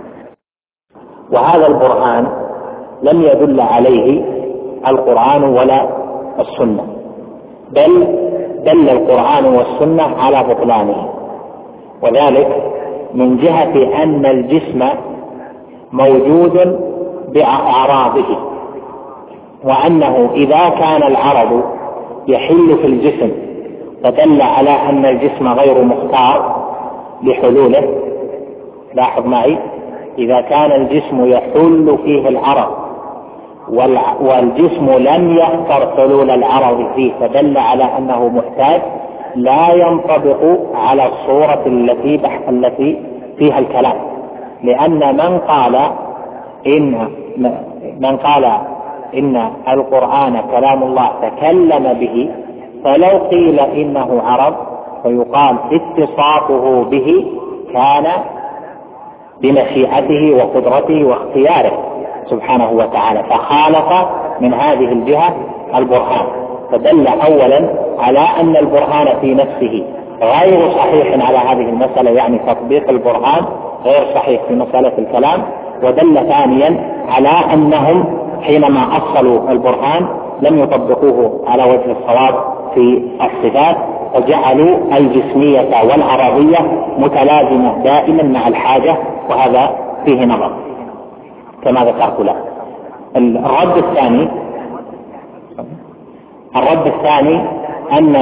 وهذا البرهان لم يدل عليه القرآن ولا السنة، بل دل القرآن والسنة على بطلانه، وذلك من جهة أن الجسم موجود بأعراضه، وأنه إذا كان العرض يحل في الجسم فدل على أن الجسم غير مختار لحلوله. لاحظ معي، إذا كان الجسم يحل فيه العرض والجسم لم يختر حلول العرض فيه فدل على أنه محتاج، لا ينطبق على الصورة التي التي فيها الكلام، لأن من قال إن من قال إن القرآن كلام الله تكلم به فلو قيل إنه عرض فيقال اتصافه به كان بمشيئته وقدرته واختياره سبحانه وتعالى، فخالف من هذه الجهة البرهان، فدل أولا على أن البرهان في نفسه غير صحيح على هذه المسألة، يعني تطبيق البرهان غير صحيح في مسألة الكلام، ودل ثانيا على أنهم حينما أصلوا البرهان لم يطبقوه على وجه الصواب في الصفات، وجعلوا الجسمية والعرضية متلازمة دائما مع الحاجة، وهذا فيه نظر كما ذكرت له. الرد الثاني الرد الثاني أن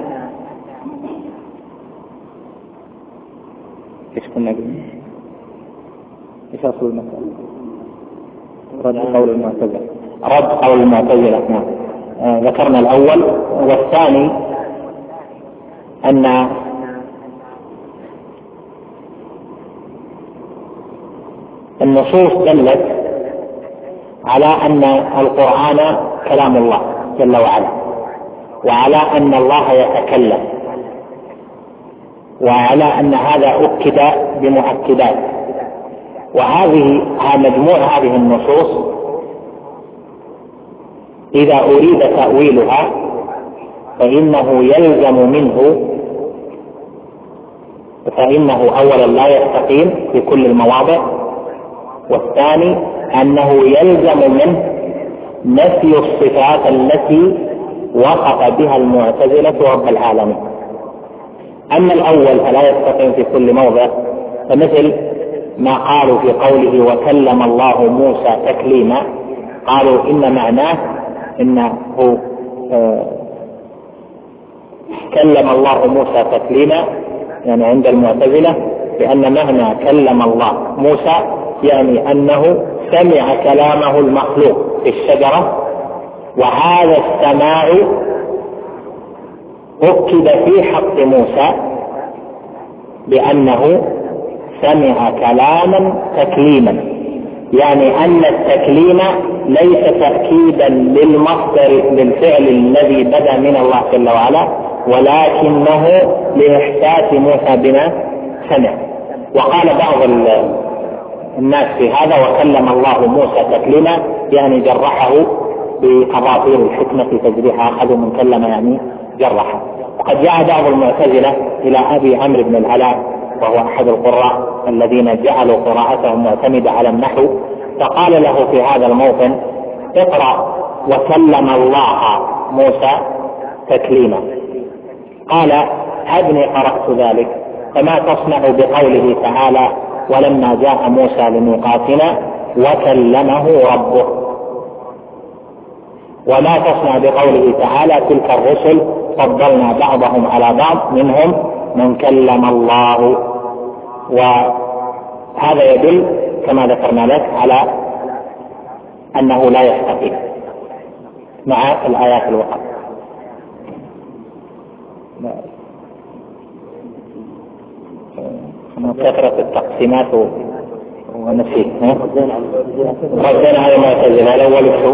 ايش كنا قلنا؟ ايش اصل المسألة؟ رد قول المعتزلة رد قول المعتزلة نعم. آه ذكرنا الأول، والثاني أن النصوص دلت على أن القرآن كلام الله جل وعلا، وعلى أن الله يتكلم، وعلى أن هذا أكد بمؤكدات. وهذه مجموع هذه النصوص إذا أريد تأويلها فإنه يلزم منه فإنه أولا لا يستقيم في كل المواضع، والثاني أنه يلزم منه نفي الصفات التي وصف بها المعتزلة رب العالمين. أما الأول فلا يستقيم في كل موضع، فمثل ما قالوا في قوله وكلم الله موسى تكليما، قالوا إن معناه إنه آه كلم الله موسى تكليما، يعني عند المعتزلة بأن معنى كلم الله موسى يعني أنه سمع كلامه المخلوق في الشجرة، وهذا السماع أكد في حق موسى بأنه سمع كلاما تكليما، يعني أن التكليم ليس تأكيدا للمصدر للفعل الذي بدأ من الله جل وعلا، ولكنه لإحساس موسى بما سمع. وقال بعض الناس في هذا وكلم الله موسى تكليما، يعني جرحه بقراطير الحكمة تجريحها، أخذوا من كلم يعني جرحه. وقد جاء بعض المعتزلة إلى أبي عمرو بن العلاء وهو أحد القراء الذين جعلوا قراءتهم معتمدة على النحو، فقال له في هذا الموطن اقرأ وكلم الله موسى تكليما. قال هبني قرأت ذلك، فما تصنع بقوله تعالى ولما جاء موسى لميقاتنا وكلمه ربه، وما تصنع بقوله تعالى تلك الرسل فضلنا بعضهم على بعض منهم من كلم الله. وهذا يدل كما ذكرنا لك على أنه لا يستقيم مع الآيات الوقت. كثرة التقسيمات ونسيت ردنا على المعتزلة الأول شو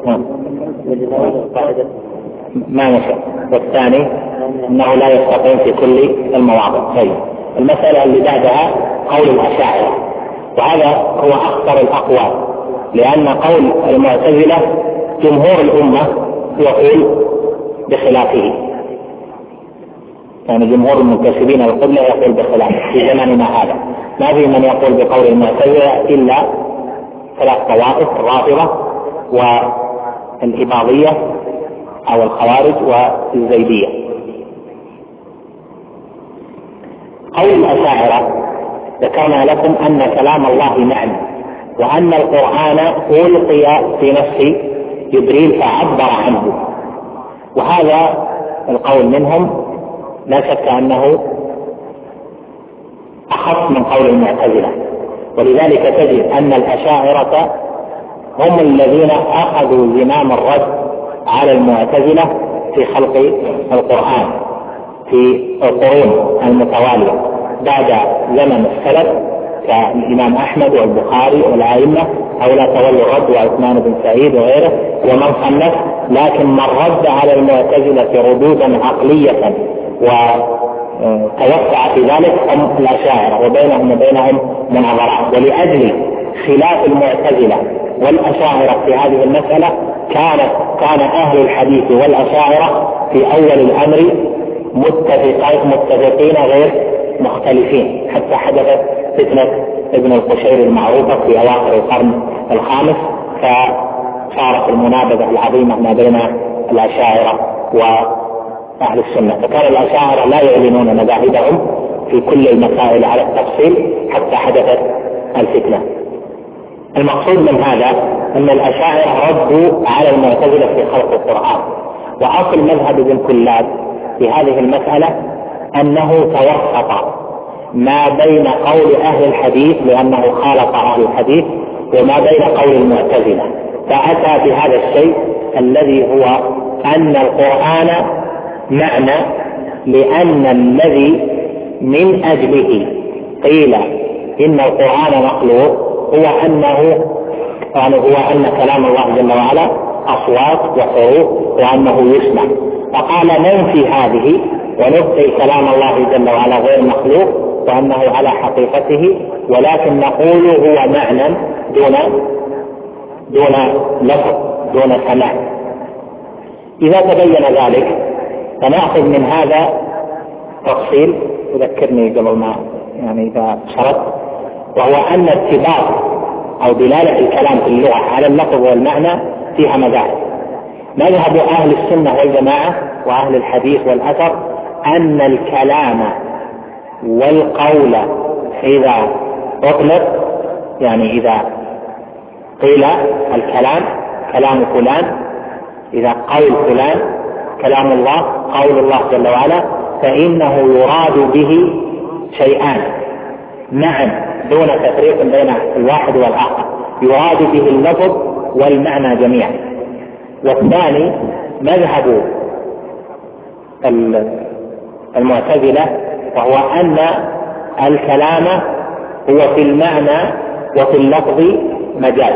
ما نشأ، والثاني أنه لا يستقيم في كل المواضع. طيب المسألة اللي بعدها قول الأشاعرة، وهذا هو أخطر الأقوال، لأن قول المعتزلة جمهور الأمة يقول بخلافه، يعني جمهور المنتسبين للقبلة يقول بخلافه في زماننا هذا. ما في من يقول بقول المعتزلة إلا ثلاث طوائف: الرافضة والإباضية أو الخوارج والزيدية. قول الأشاعرة ذكرنا لكم أن كلام الله معنى، وأن القرآن ألقي في نفس جبريل فعبر عنه، وهذا القول منهم لا شك أنه أخف من قول المعتزلة. ولذلك تجد أن الأشاعرة هم الذين أخذوا زمام الرد على المعتزلة في خلق القرآن في القرون المتوالية بعد زمن السلف كالإمام أحمد والبخاري والأئمة، هؤلاء تولوا الرد، وعثمان بن سعيد وغيره ومن صنف. لكن من رد على المعتزلة ردودا عقلية وتوسع في ذلك هم الأشاعرة، وبينهم وبينهم مناظرات. ولأجل خلاف المعتزلة والأشاعرة في هذه المسألة كانت كان أهل الحديث والأشاعرة في أول الأمر متفقين متفقين غير مختلفين، حتى حدثت فتنة ابن القشير المعروفة في أواخر القرن الخامس، فصارت المنابذة العظيمة ما بين الأشاعرة وأهل السنة. فكان الأشاعرة لا يعلنون مذاهبهم في كل المسائل على التفصيل حتى حدثت الفتنة. المقصود من هذا أن الأشاعرة ردوا على المعتزلة في خلق القرآن، وأصل مذهب ابن كلاب في هذه المسألة أنه توسط ما بين قول أهل الحديث لأنه خالط أهل الحديث وما بين قول المعتزلة، فأتى بهذا الشيء الذي هو أن القرآن معنى، لأن الذي من أجله قيل إن القرآن مخلوق هو أنه يعني هو أن كلام الله جل وعلا أصوات وحروف وأنه يسمع. فقال ننفي هذه ونبقي كلام الله جل وعلا غير مخلوق وأنه على حقيقته، ولكن نقول هو معنى دون دون لفظ دون سماع. إذا تبين ذلك فنأخذ من هذا تفصيل يذكرني قبل ما يعني إذا شرط، وهو أن ارتباط أو دلالة الكلام في اللغة على اللفظ والمعنى فيها مذاهب. مذهب أهل السنة والجماعة وأهل الحديث والأثر أن الكلام والقول إذا أطلق، يعني إذا قيل الكلام كلام فلان، إذا قول فلان كلام الله قول الله جل وعلا، فإنه يراد به شيئان معا دون تفريق بين الواحد والآخر، يراد به اللفظ والمعنى جميعا. والثاني مذهب المعتزلة، وهو أن الكلام هو في المعنى وفي اللفظ مجاز.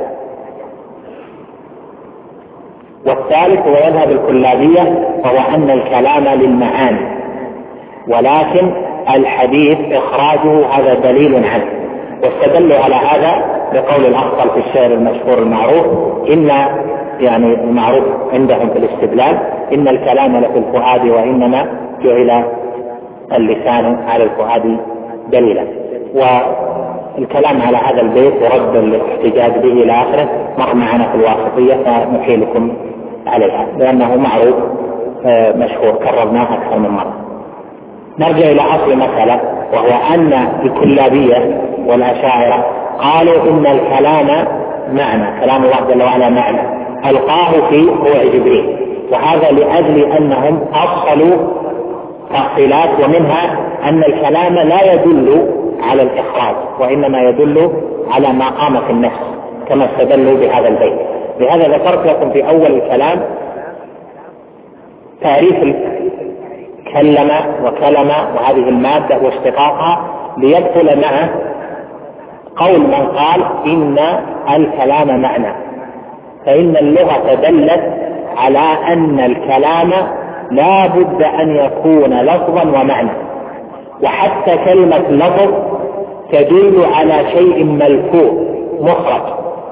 والثالث هو مذهب الكلابية، وهو أن الكلام للمعاني، ولكن الحديث إخراجه هذا دليل عنه. واستدلوا على هذا بقول الأخطل في الشعر المشهور المعروف، إن يعني المعروف عندهم في الاستدلال إن الكلام لفي الفؤاد وإنما جعل اللسان على الفؤاد دليلا. والكلام على هذا البيت ورد الاحتجاج به إلى آخره مر معنا في الواسطية، فنحيلكم عليها لأنه معروف مشهور كررناه أكثر من مرة. نرجع إلى أصل مسألة، وهو أن الكلابية والأشاعرة قالوا إن الكلام معنى، كلام الله جل وعلا معنى ألقاه في روح جبريل، وهذا لأجل أنهم أصلوا تفصيلات، ومنها أن الكلام لا يدل على الإخراج وإنما يدل على ما قام في النفس، كما استدلوا بهذا البيت. لهذا ذكرت لكم في أول الكلام تعريف كلم وكلم وهذه المادة واشتقاقها، ليدخل معه قول من قال إن الكلام معنى. فإن اللغة دلت على أن الكلام لا بد أن يكون لفظا ومعنى، وحتى كلمة لفظ تدل على شيء ملفوظ مخرج.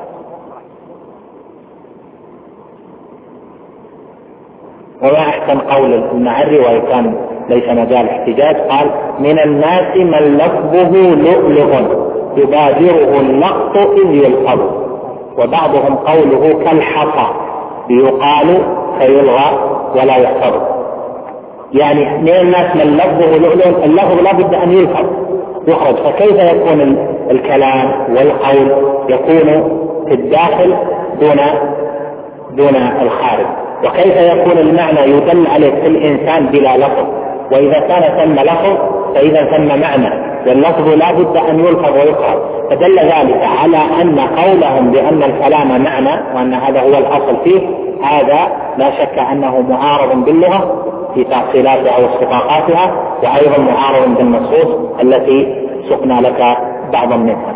وما أحسن قول المعري وإن كان ليس مجال احتجاج، قال من الناس من لفظه لؤلؤ يبادره اللقط إذ يلفظ، وبعضهم قوله كالحصى يقال فيلغى ولا يحفظ. يعني من الناس من لفظه لؤلؤ، اللفظ لا بد أن يلفظ يخرج، فكيف يكون الكلام والقول يكون في الداخل دون دون الخارج؟ وكيف يكون المعنى يدل عليه في الإنسان بلا لفظ؟ وإذا كان ثم لفظ فإذا ثم معنى، واللفظ لا بد أن يلفظ ويخرج. فدل ذلك على أن قولهم بأن الكلام معنى وأن هذا هو الأصل فيه، هذا لا شك أنه معارض باللغة في تفصيلاتها واشتقاقاتها، وأيضا معارض بالنصوص التي سقنا لك بعضا منها.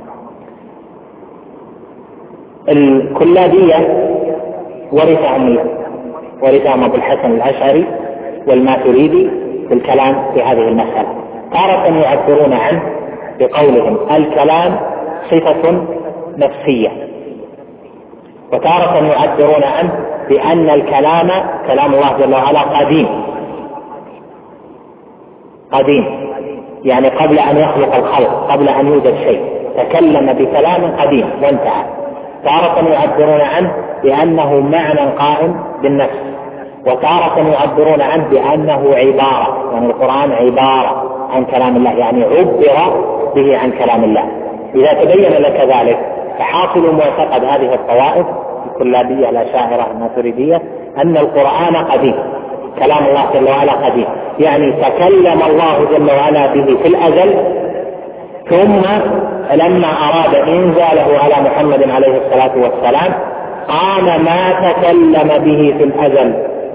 الكلابية ورثهم ورثهم أبو الحسن الأشعري والماتريدي في الكلام في هذه المسألة. تارة يعبرون عنه بقولهم الكلام صفة نفسية، وتارة يعبرون عنه بأن الكلام كلام الله جل وعلا قديم قديم يعني قبل أن يخلق الخلق، قبل أن يوجد شيء تكلم بكلام قديم وانتهى. تارة يعبرون عنه بأنه معنى قائم بالنفس، وتارة يعبرون عنه بأنه عبارة، يعني القرآن عبارة عن كلام الله، يعني عبر به عن كلام الله. إذا تبين لك ذلك فحاصل معتقد هذه الطوائف الكلابية الأشاعرة الماتريدية أن القرآن قديم، كلام الله جل وعلا قديم، يعني تكلم الله جل وعلا به في الأزل، ثم لما أراد إنزاله على محمد عليه الصلاة والسلام قام ما تكلم به في الأزل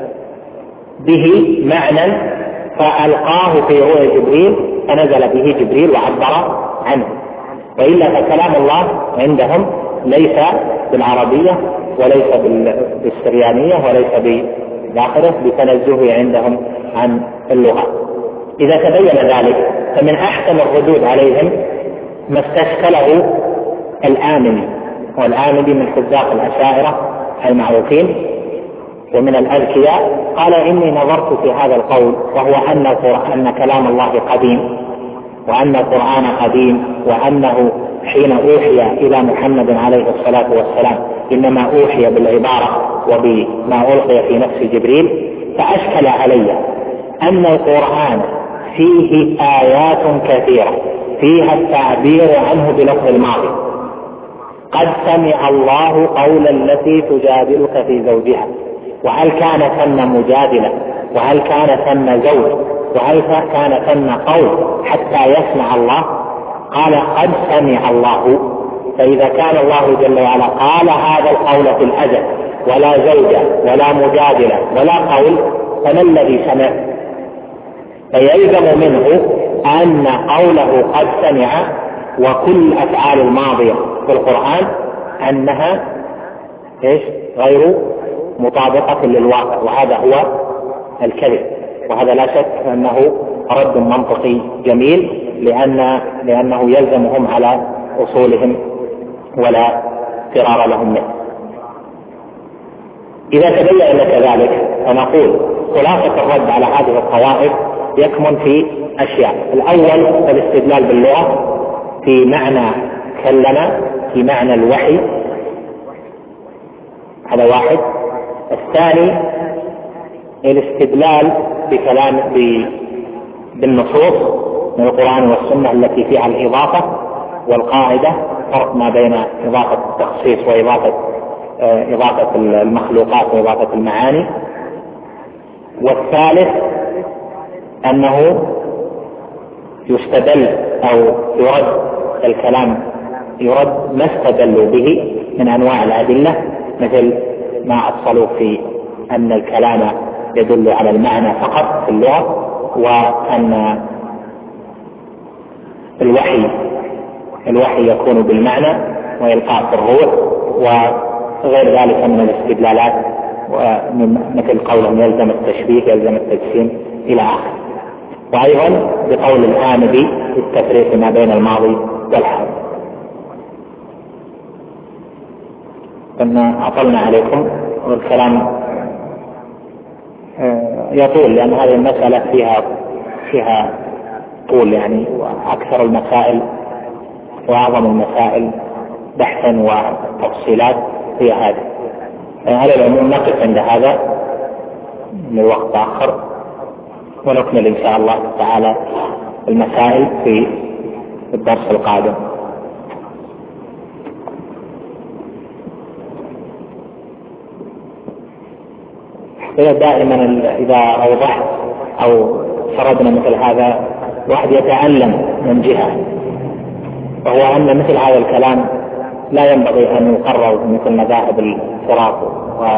به معنى فألقاه في روح جبريل فنزل به جبريل وعبر عنه. وإلا فكلام الله عندهم ليس بالعربية وليس بالسريانية وليس داخله بتنزهه عندهم عن اللغة. إذا تبين ذلك فمن أحسن الردود عليهم ما استشكله الآمني، والآمني من حذاق الأشاعرة المعروفين ومن الأذكياء، قال إني نظرت في هذا القول وهو أن أن كلام الله قديم، وأن القرآن قديم، وأنه حين أوحي إلى محمد عليه الصلاة والسلام إنما أوحي بالعبارة وبما ألقي في نفس جبريل، فأشكل علي أن القرآن فيه آيات كثيرة فيها التعبير عنه بلفظ الماضي، قد سمع الله قول التي تجادلك في زوجها، وهل كان ثم مجادلة، وهل كان ثم زوج، وهل كان ثم قول حتى يسمع الله؟ قال قد سمع الله. فإذا كان الله جل وعلا قال هذا القول في الأزل ولا زوجة ولا مجادلة ولا قول، فما الذي سمع؟ فيلزم منه أن قوله قد سمع وكل أفعال الماضية في القرآن أنها إيش؟ غير مطابقة للواقع، وهذا هو الكذب، وهذا لا شك أنه رد منطقي جميل، لأن لأنه يلزمهم على أصولهم ولا فرار لهم منه. إذا تبين لك ذلك فنقول خلاصة الرد على هذه الطوائف يكمن في أشياء. الأول الاستدلال باللغة في معنى كلم، في معنى الوحي، هذا واحد. الثاني الاستدلال بكلام بالنصوص من القرآن والسنة التي فيها الإضافة، والقاعدة فرق ما بين إضافة التخصيص وإضافة إضافة المخلوقات وإضافة المعاني. والثالث أنه يستدل أو يرد الكلام، يرد ما استدلوا به من أنواع الأدلة، مثل ما أصلوا في أن الكلام يدل على المعنى فقط في اللغة، وأن الوحي الوحي يكون بالمعنى ويلقى في الروح، وغير ذلك من الاستدلالات، مثل قولهم يلزم التشبيه يلزم التجسيم إلى آخره. وأيضا بقول الآمدي التفريق ما بين الماضي والحاضر. كنا أطلنا عليكم والكلام يطول، لأن هذه المسألة فيها فيها طول يعني، وأكثر المسائل وأعظم المسائل بحثا وتفصيلات هي هذه. على العموم نقف عند هذا من وقت آخر، ونكمل إن شاء الله تعالى المسائل في الدرس القادم. دائما إذا أوضحت أو سردنا مثل هذا واحد يتعلم من جهة، وهو أن مثل هذا الكلام لا ينبغي أن يقرر مثل مذاهب الفراق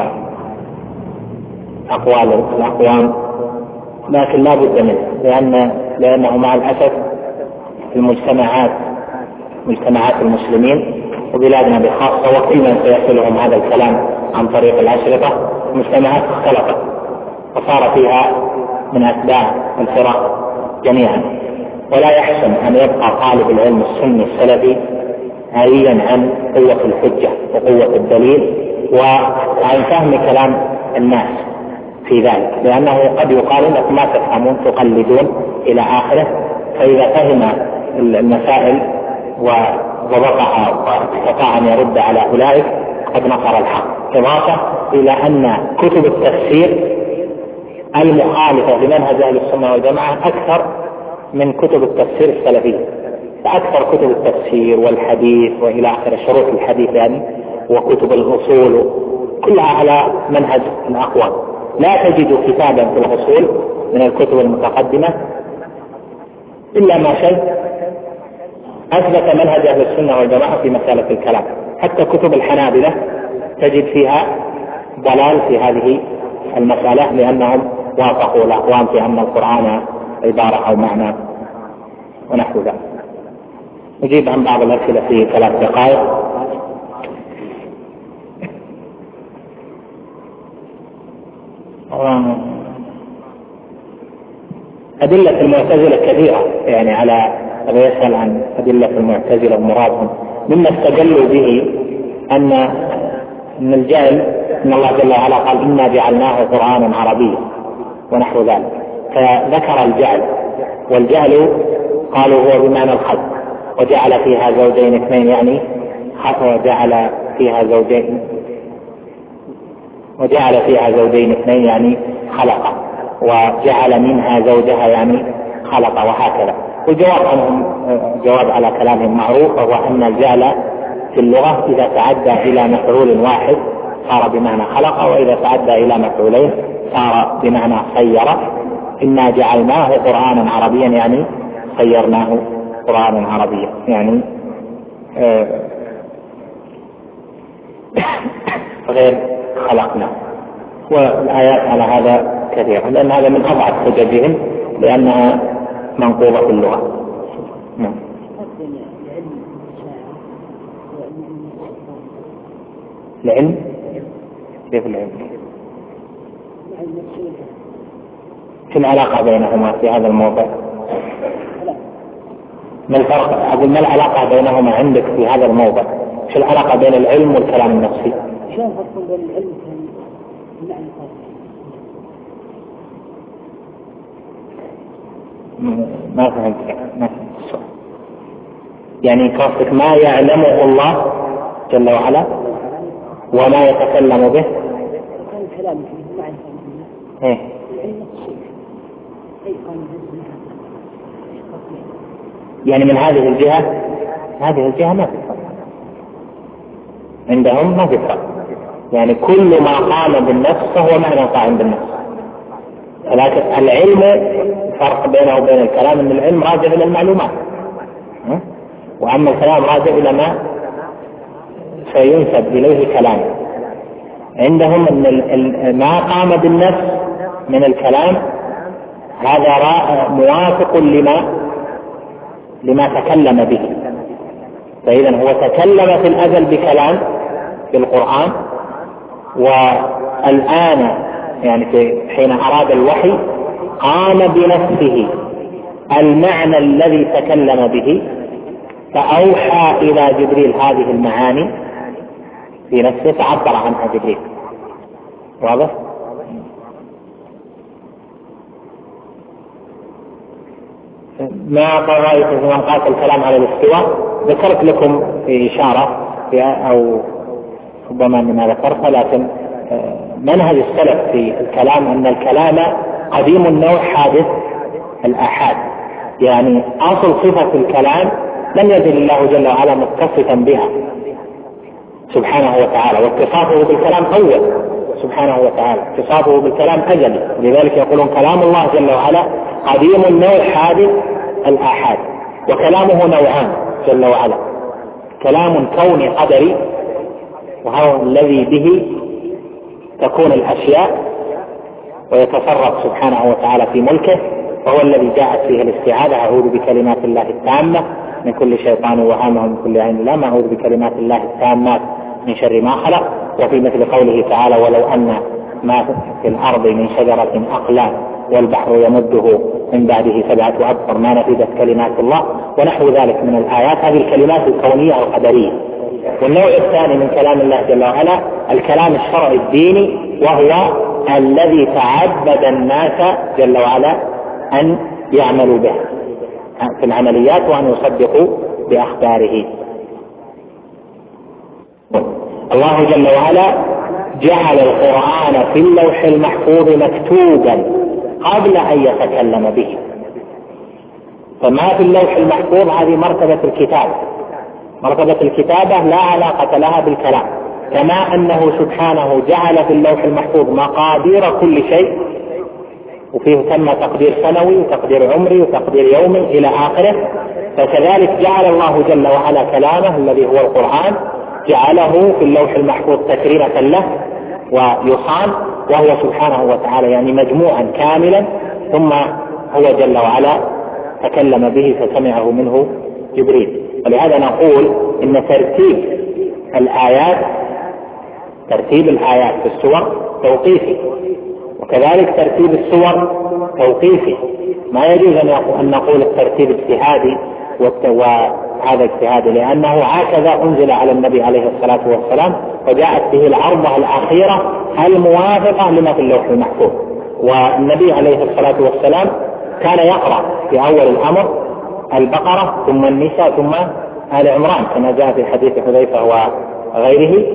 وأقوال الأقوام، لكن لا بد منه، لأن لأنه مع الأسف المجتمعات مجتمعات المسلمين وبلادنا بخاصة، وكل من سيصلهم هذا الكلام عن طريق الأشرطة، مجتمعات اختلطت وصار فيها من أتباع الفراق جميعا. ولا يحسن أن يبقى طالب العلم السني السلفي عاريا عن قوة الحجة وقوة الدليل وعن فهم كلام الناس في ذلك، لأنه قد يقال انكم ما تفهمون تقلدون إلى آخره. فإذا فهم المسائل وضبطها واستطاع أن يرد على أولئك قد نصر الحق. إضافة إلى أن كتب التفسير المخالفة لمنهج أهل السنة والجماعة أكثر من كتب التفسير السلفية، فأكثر كتب التفسير والحديث وإلى آخر شروح الحديث يعني، وكتب الأصول كلها على منهج الأقوام. لا تجد كتابا في الأصول من الكتب المتقدمة إلا ما شيء أثبت منهج أهل السنة والجماعة في مسألة الكلام. حتى كتب الحنابلة تجد فيها ضلال في هذه المسألة، لأنهم وافقوا الأقوام في أن القرآن عبارة أو معنى ونحو ذلك. نجيب عن بعض الأسئلة في ثلاث دقائق. أدلة المعتزلة كثيرة، يعني على هذا يسأل عن أدلة المعتزلة ومرادهم. مما استدلوا به أن أن الجعل، إن الله جل وعلا قال إنا جعلناه قرآنا عربيا ونحو ذلك، فذكر الجعل، والجعل قالوا هو بمعنى الخلق، وجعل فيها زوجين اثنين يعني وجعل فيها زوجين وجعل فيها زوجين اثنين يعني خلق، وجعل منها زوجها يعني خلق، وهكذا. والجواب عنهم جواب على كلامهم معروف، وهو أن الجعل في اللغة إذا تعدى إلى مفعول واحد صار بمعنى خلق، وإذا تعدى إلى مفعولين صار بمعنى صير. إنا جعلناه قرآنا عربيا يعني صيرناه قرآنا عربيا، يعني آه غير خلقنا. والآيات على هذا كثيرة، لأن هذا من أضعف حججهم، لأنها منقوضة في اللغة. نعم. العلم كيف العلم؟ شو العلاقة بينهما في هذا الموضوع؟ ما الفرق؟ أقول ما العلاقة بينهما عندك في هذا الموضوع؟ شو العلاقة بين العلم والكلام النفسي؟ شلون فرق بين العلم والمعنى؟ ما فهمت ما فهمت السؤال. يعني قصدك ما يعلمه الله جل وعلا وما يتكلم به؟ ايه يعني من هذه الجهة هذه الجهة ما تفرق عندهم، ما تفرق، يعني كل ما قام بالنفس فهو معنى قائم بالنفس. ولكن العلم فرق بينه وبين الكلام، ان العلم راجع الى المعلومات، واما الكلام راجع الى ما سينسب اليه كلام. عندهم ان ما قام بالنفس من الكلام هذا موافق لما لما تكلم به، فإذا هو تكلم في الأزل بكلام في القرآن، والآن يعني في حين أراد الوحي قام بنفسه المعنى الذي تكلم به، فأوحى إلى جبريل هذه المعاني في نفسه فعبر عنها جبريل. واضح؟ ما رأيت في منطقة الكلام على الاستواء ذكرت لكم في إشارة أو ربما ما ذكرتها، لكن منهج السلف في الكلام أن الكلام قديم النوع حادث الآحاد، يعني أصل صفة الكلام لم يزل الله جل وعلا متصفا بها سبحانه وتعالى، واتصافه بالكلام أول سبحانه وتعالى، اتصافه بالكلام أجل، ولذلك يقولون كلام الله جل وعلا قديم النوع حادث الآحاد. وكلامه نوعان جل وعلا، كلام كوني قدري وهو الذي به تكون الأشياء ويتصرف سبحانه وتعالى في ملكه، وهو الذي جاءت فيه الاستعاذة أعوذ بكلمات الله التامة من كل شيطان وهامه ومن كل عين لامة، أعوذ بكلمات الله التامات من شر ما خلق. وفي مثل قوله تعالى ولو أن ما في الأرض من شجرة أقلام والبحر يمده من بعده سبعة أبحر ما نفذت كلمات الله، ونحو ذلك من الآيات. هذه الكلمات الكونية القدرية. والنوع الثاني من كلام الله جل وعلا الكلام الشرعي الديني، وهو الذي تعبد الناس جل وعلا أن يعملوا به في العمليات وأن يصدقوا بأخباره. الله جل وعلا جعل القرآن في اللوح المحفوظ مكتوبا قبل أن يتكلم به، فما في اللوح المحفوظ هذه مرتبة الكتاب، مرتبة الكتابة لا علاقة لها بالكلام، كما أنه سبحانه جعل في اللوح المحفوظ مقادير كل شيء، وفيه تم تقدير سنوي وتقدير عمري وتقدير يومي إلى آخره، فكذلك جعل الله جل وعلا كلامه الذي هو القرآن جعله في اللوح المحفوظ تكريمة له ويصان، وهو سبحانه وتعالى يعني مجموعا كاملا، ثم هو جل وعلا تكلم به فسمعه منه جبريل. ولهذا نقول إن ترتيب الآيات ترتيب الآيات في السور توقيفي، وكذلك ترتيب السور توقيفي، ما يجوز أن نقول الترتيب اجتهادي وهذا اجتهادي، لأنه هكذا أنزل على النبي عليه الصلاة والسلام، وجاءت به العرضة الأخيرة الموافقة لما في اللوح المحفوظ. والنبي عليه الصلاة والسلام كان يقرأ في أول الأمر البقرة ثم النساء ثم آل عمران كما جاء في حديث حذيفة وغيره،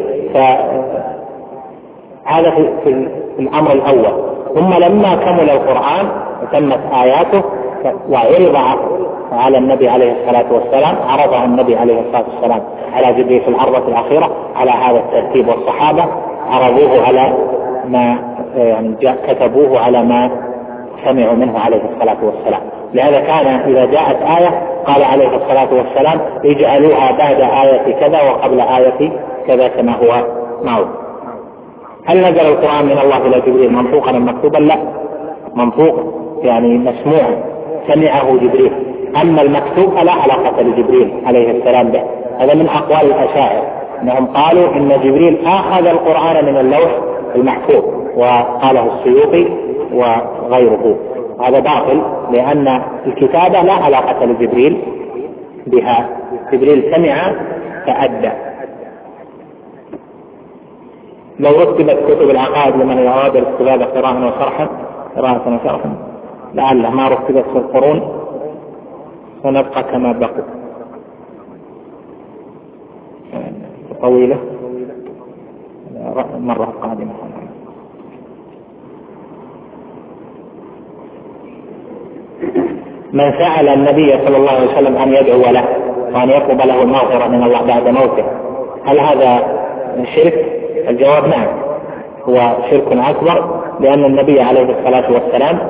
فهذا في الأمر الأول. ثم لما كمل القرآن وتمت آياته وعرض على النبي عليه الصلاة والسلام، عرضها النبي عليه الصلاة والسلام على جبريل في العرضة الأخيرة على هذا الترتيب، والصحابة عرضوه على ما يعني كتبوه على ما سمعوا منه عليه الصلاة والسلام. لهذا كان إذا جاءت آية قال عليه الصلاة والسلام اجعلوها بعد آية كذا وقبل آية كذا كما هو معروف. هل نزل القرآن من الله إلى جبريل منطوقا أم مكتوبا؟ لا، منطوق يعني مسموع سمعه جبريل، أما المكتوب فلا علاقة لجبريل عليه السلام به. هذا من أقوال الأشاعرة، أنهم قالوا إن جبريل أخذ القرآن من اللوح المحفوظ، وقاله السيوطي وغيره. هذا باطل، لأن الكتابة لا علاقة لجبريل بها، جبريل سمع فأدى. لو رتبت كتب العقائد لمن يراد الاستفادة قراءة وشرحا قراءة وشرحا لعله ما رتبت في القرون ونبقى كما بقوا طويلة مرة قادمة. من سأل النبي صلى الله عليه وسلم أن يدعو له وأن يطلب له المغفرة من الله بعد موته، هل هذا شرك؟ الجواب نعم، هو شرك أكبر، لأن النبي عليه الصلاة والسلام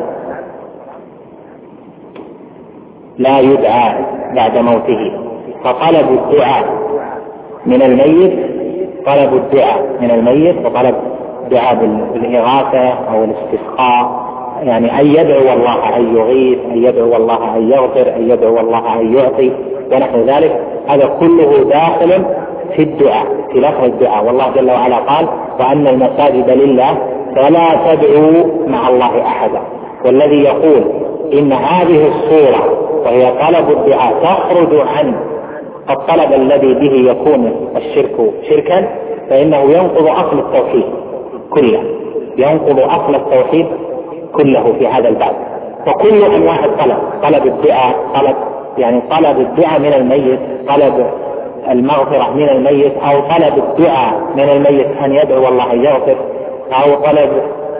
لا يدعى بعد موته، فطلب الدعاء من الميت طلب الدعاء من الميت وطلب دعاء بالإغاثة أو الاستسقاء، يعني أن يدعو الله أن يغيث، أن يدعو الله أن يغفر، أن يدعو الله أن يعطي ونحو ذلك، هذا كله داخل في الدعاء في لفظ الدعاء. والله جل وعلا قال وأن المساجد لله فلا تدعوا مع الله أحدا. والذي يقول إن هذه الصورة وهي طلب الدعاء تخرج عن الطلب الذي به يكون الشرك شركا، فإنه ينقض أصل التوحيد كله، ينقض أصل التوحيد كله في هذا الباب. فكل أنواع الطلب، طلب الدعاء، طلب يعني طلب الدعاء من الميت، طلب المغفرة من الميت، أو طلب الدعاء من الميت أن يدعو الله أن يغفر، أو طلب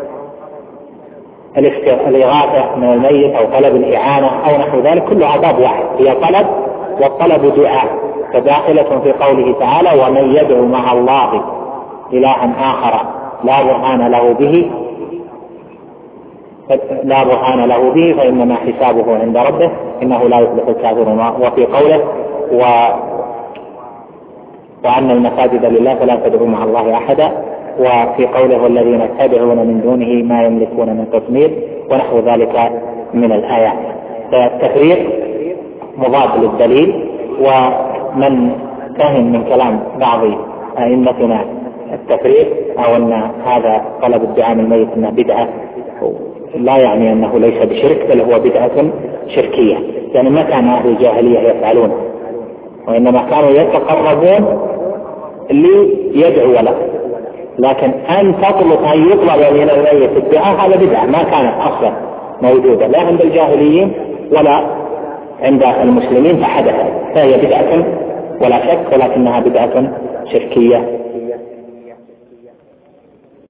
الإغاثة من الميت، أو طلب الإعانة أو نحو ذلك، كلها باب واحد، هي طلب والطلب دعاء، فداخلة في قوله تعالى ومن يدعو مع الله إلها آخر لا برهان له به لا برهان له به فإنما حسابه عند ربه إنه لا يفلح الكافرون. وفي قوله و... وأن المساجد لله فلا تدعوا مع الله أحدا، وفي قوله والذين تدعون من دونه ما يملكون من تثمير ونحو ذلك من الآيات. فالتفريق مضاد للدليل، ومن فهم من كلام بعض أئمتنا التفريق أو أن هذا طلب الدعاء من الميت أنه بدعة، لا يعني أنه ليس بشرك، بل هو بدعة شركية، يعني ما كان أهل الجاهلية يفعلونه، وإنما كانوا يتقربون ليدعو له. لكن أن تطلب أن يطلب من الميت الدعاء هذا بدعة ما كانت أصلا موجودة لا عند الجاهليين ولا عند المسلمين، فحدث، فهي بدعة ولا شك، ولكنها بدعة شركية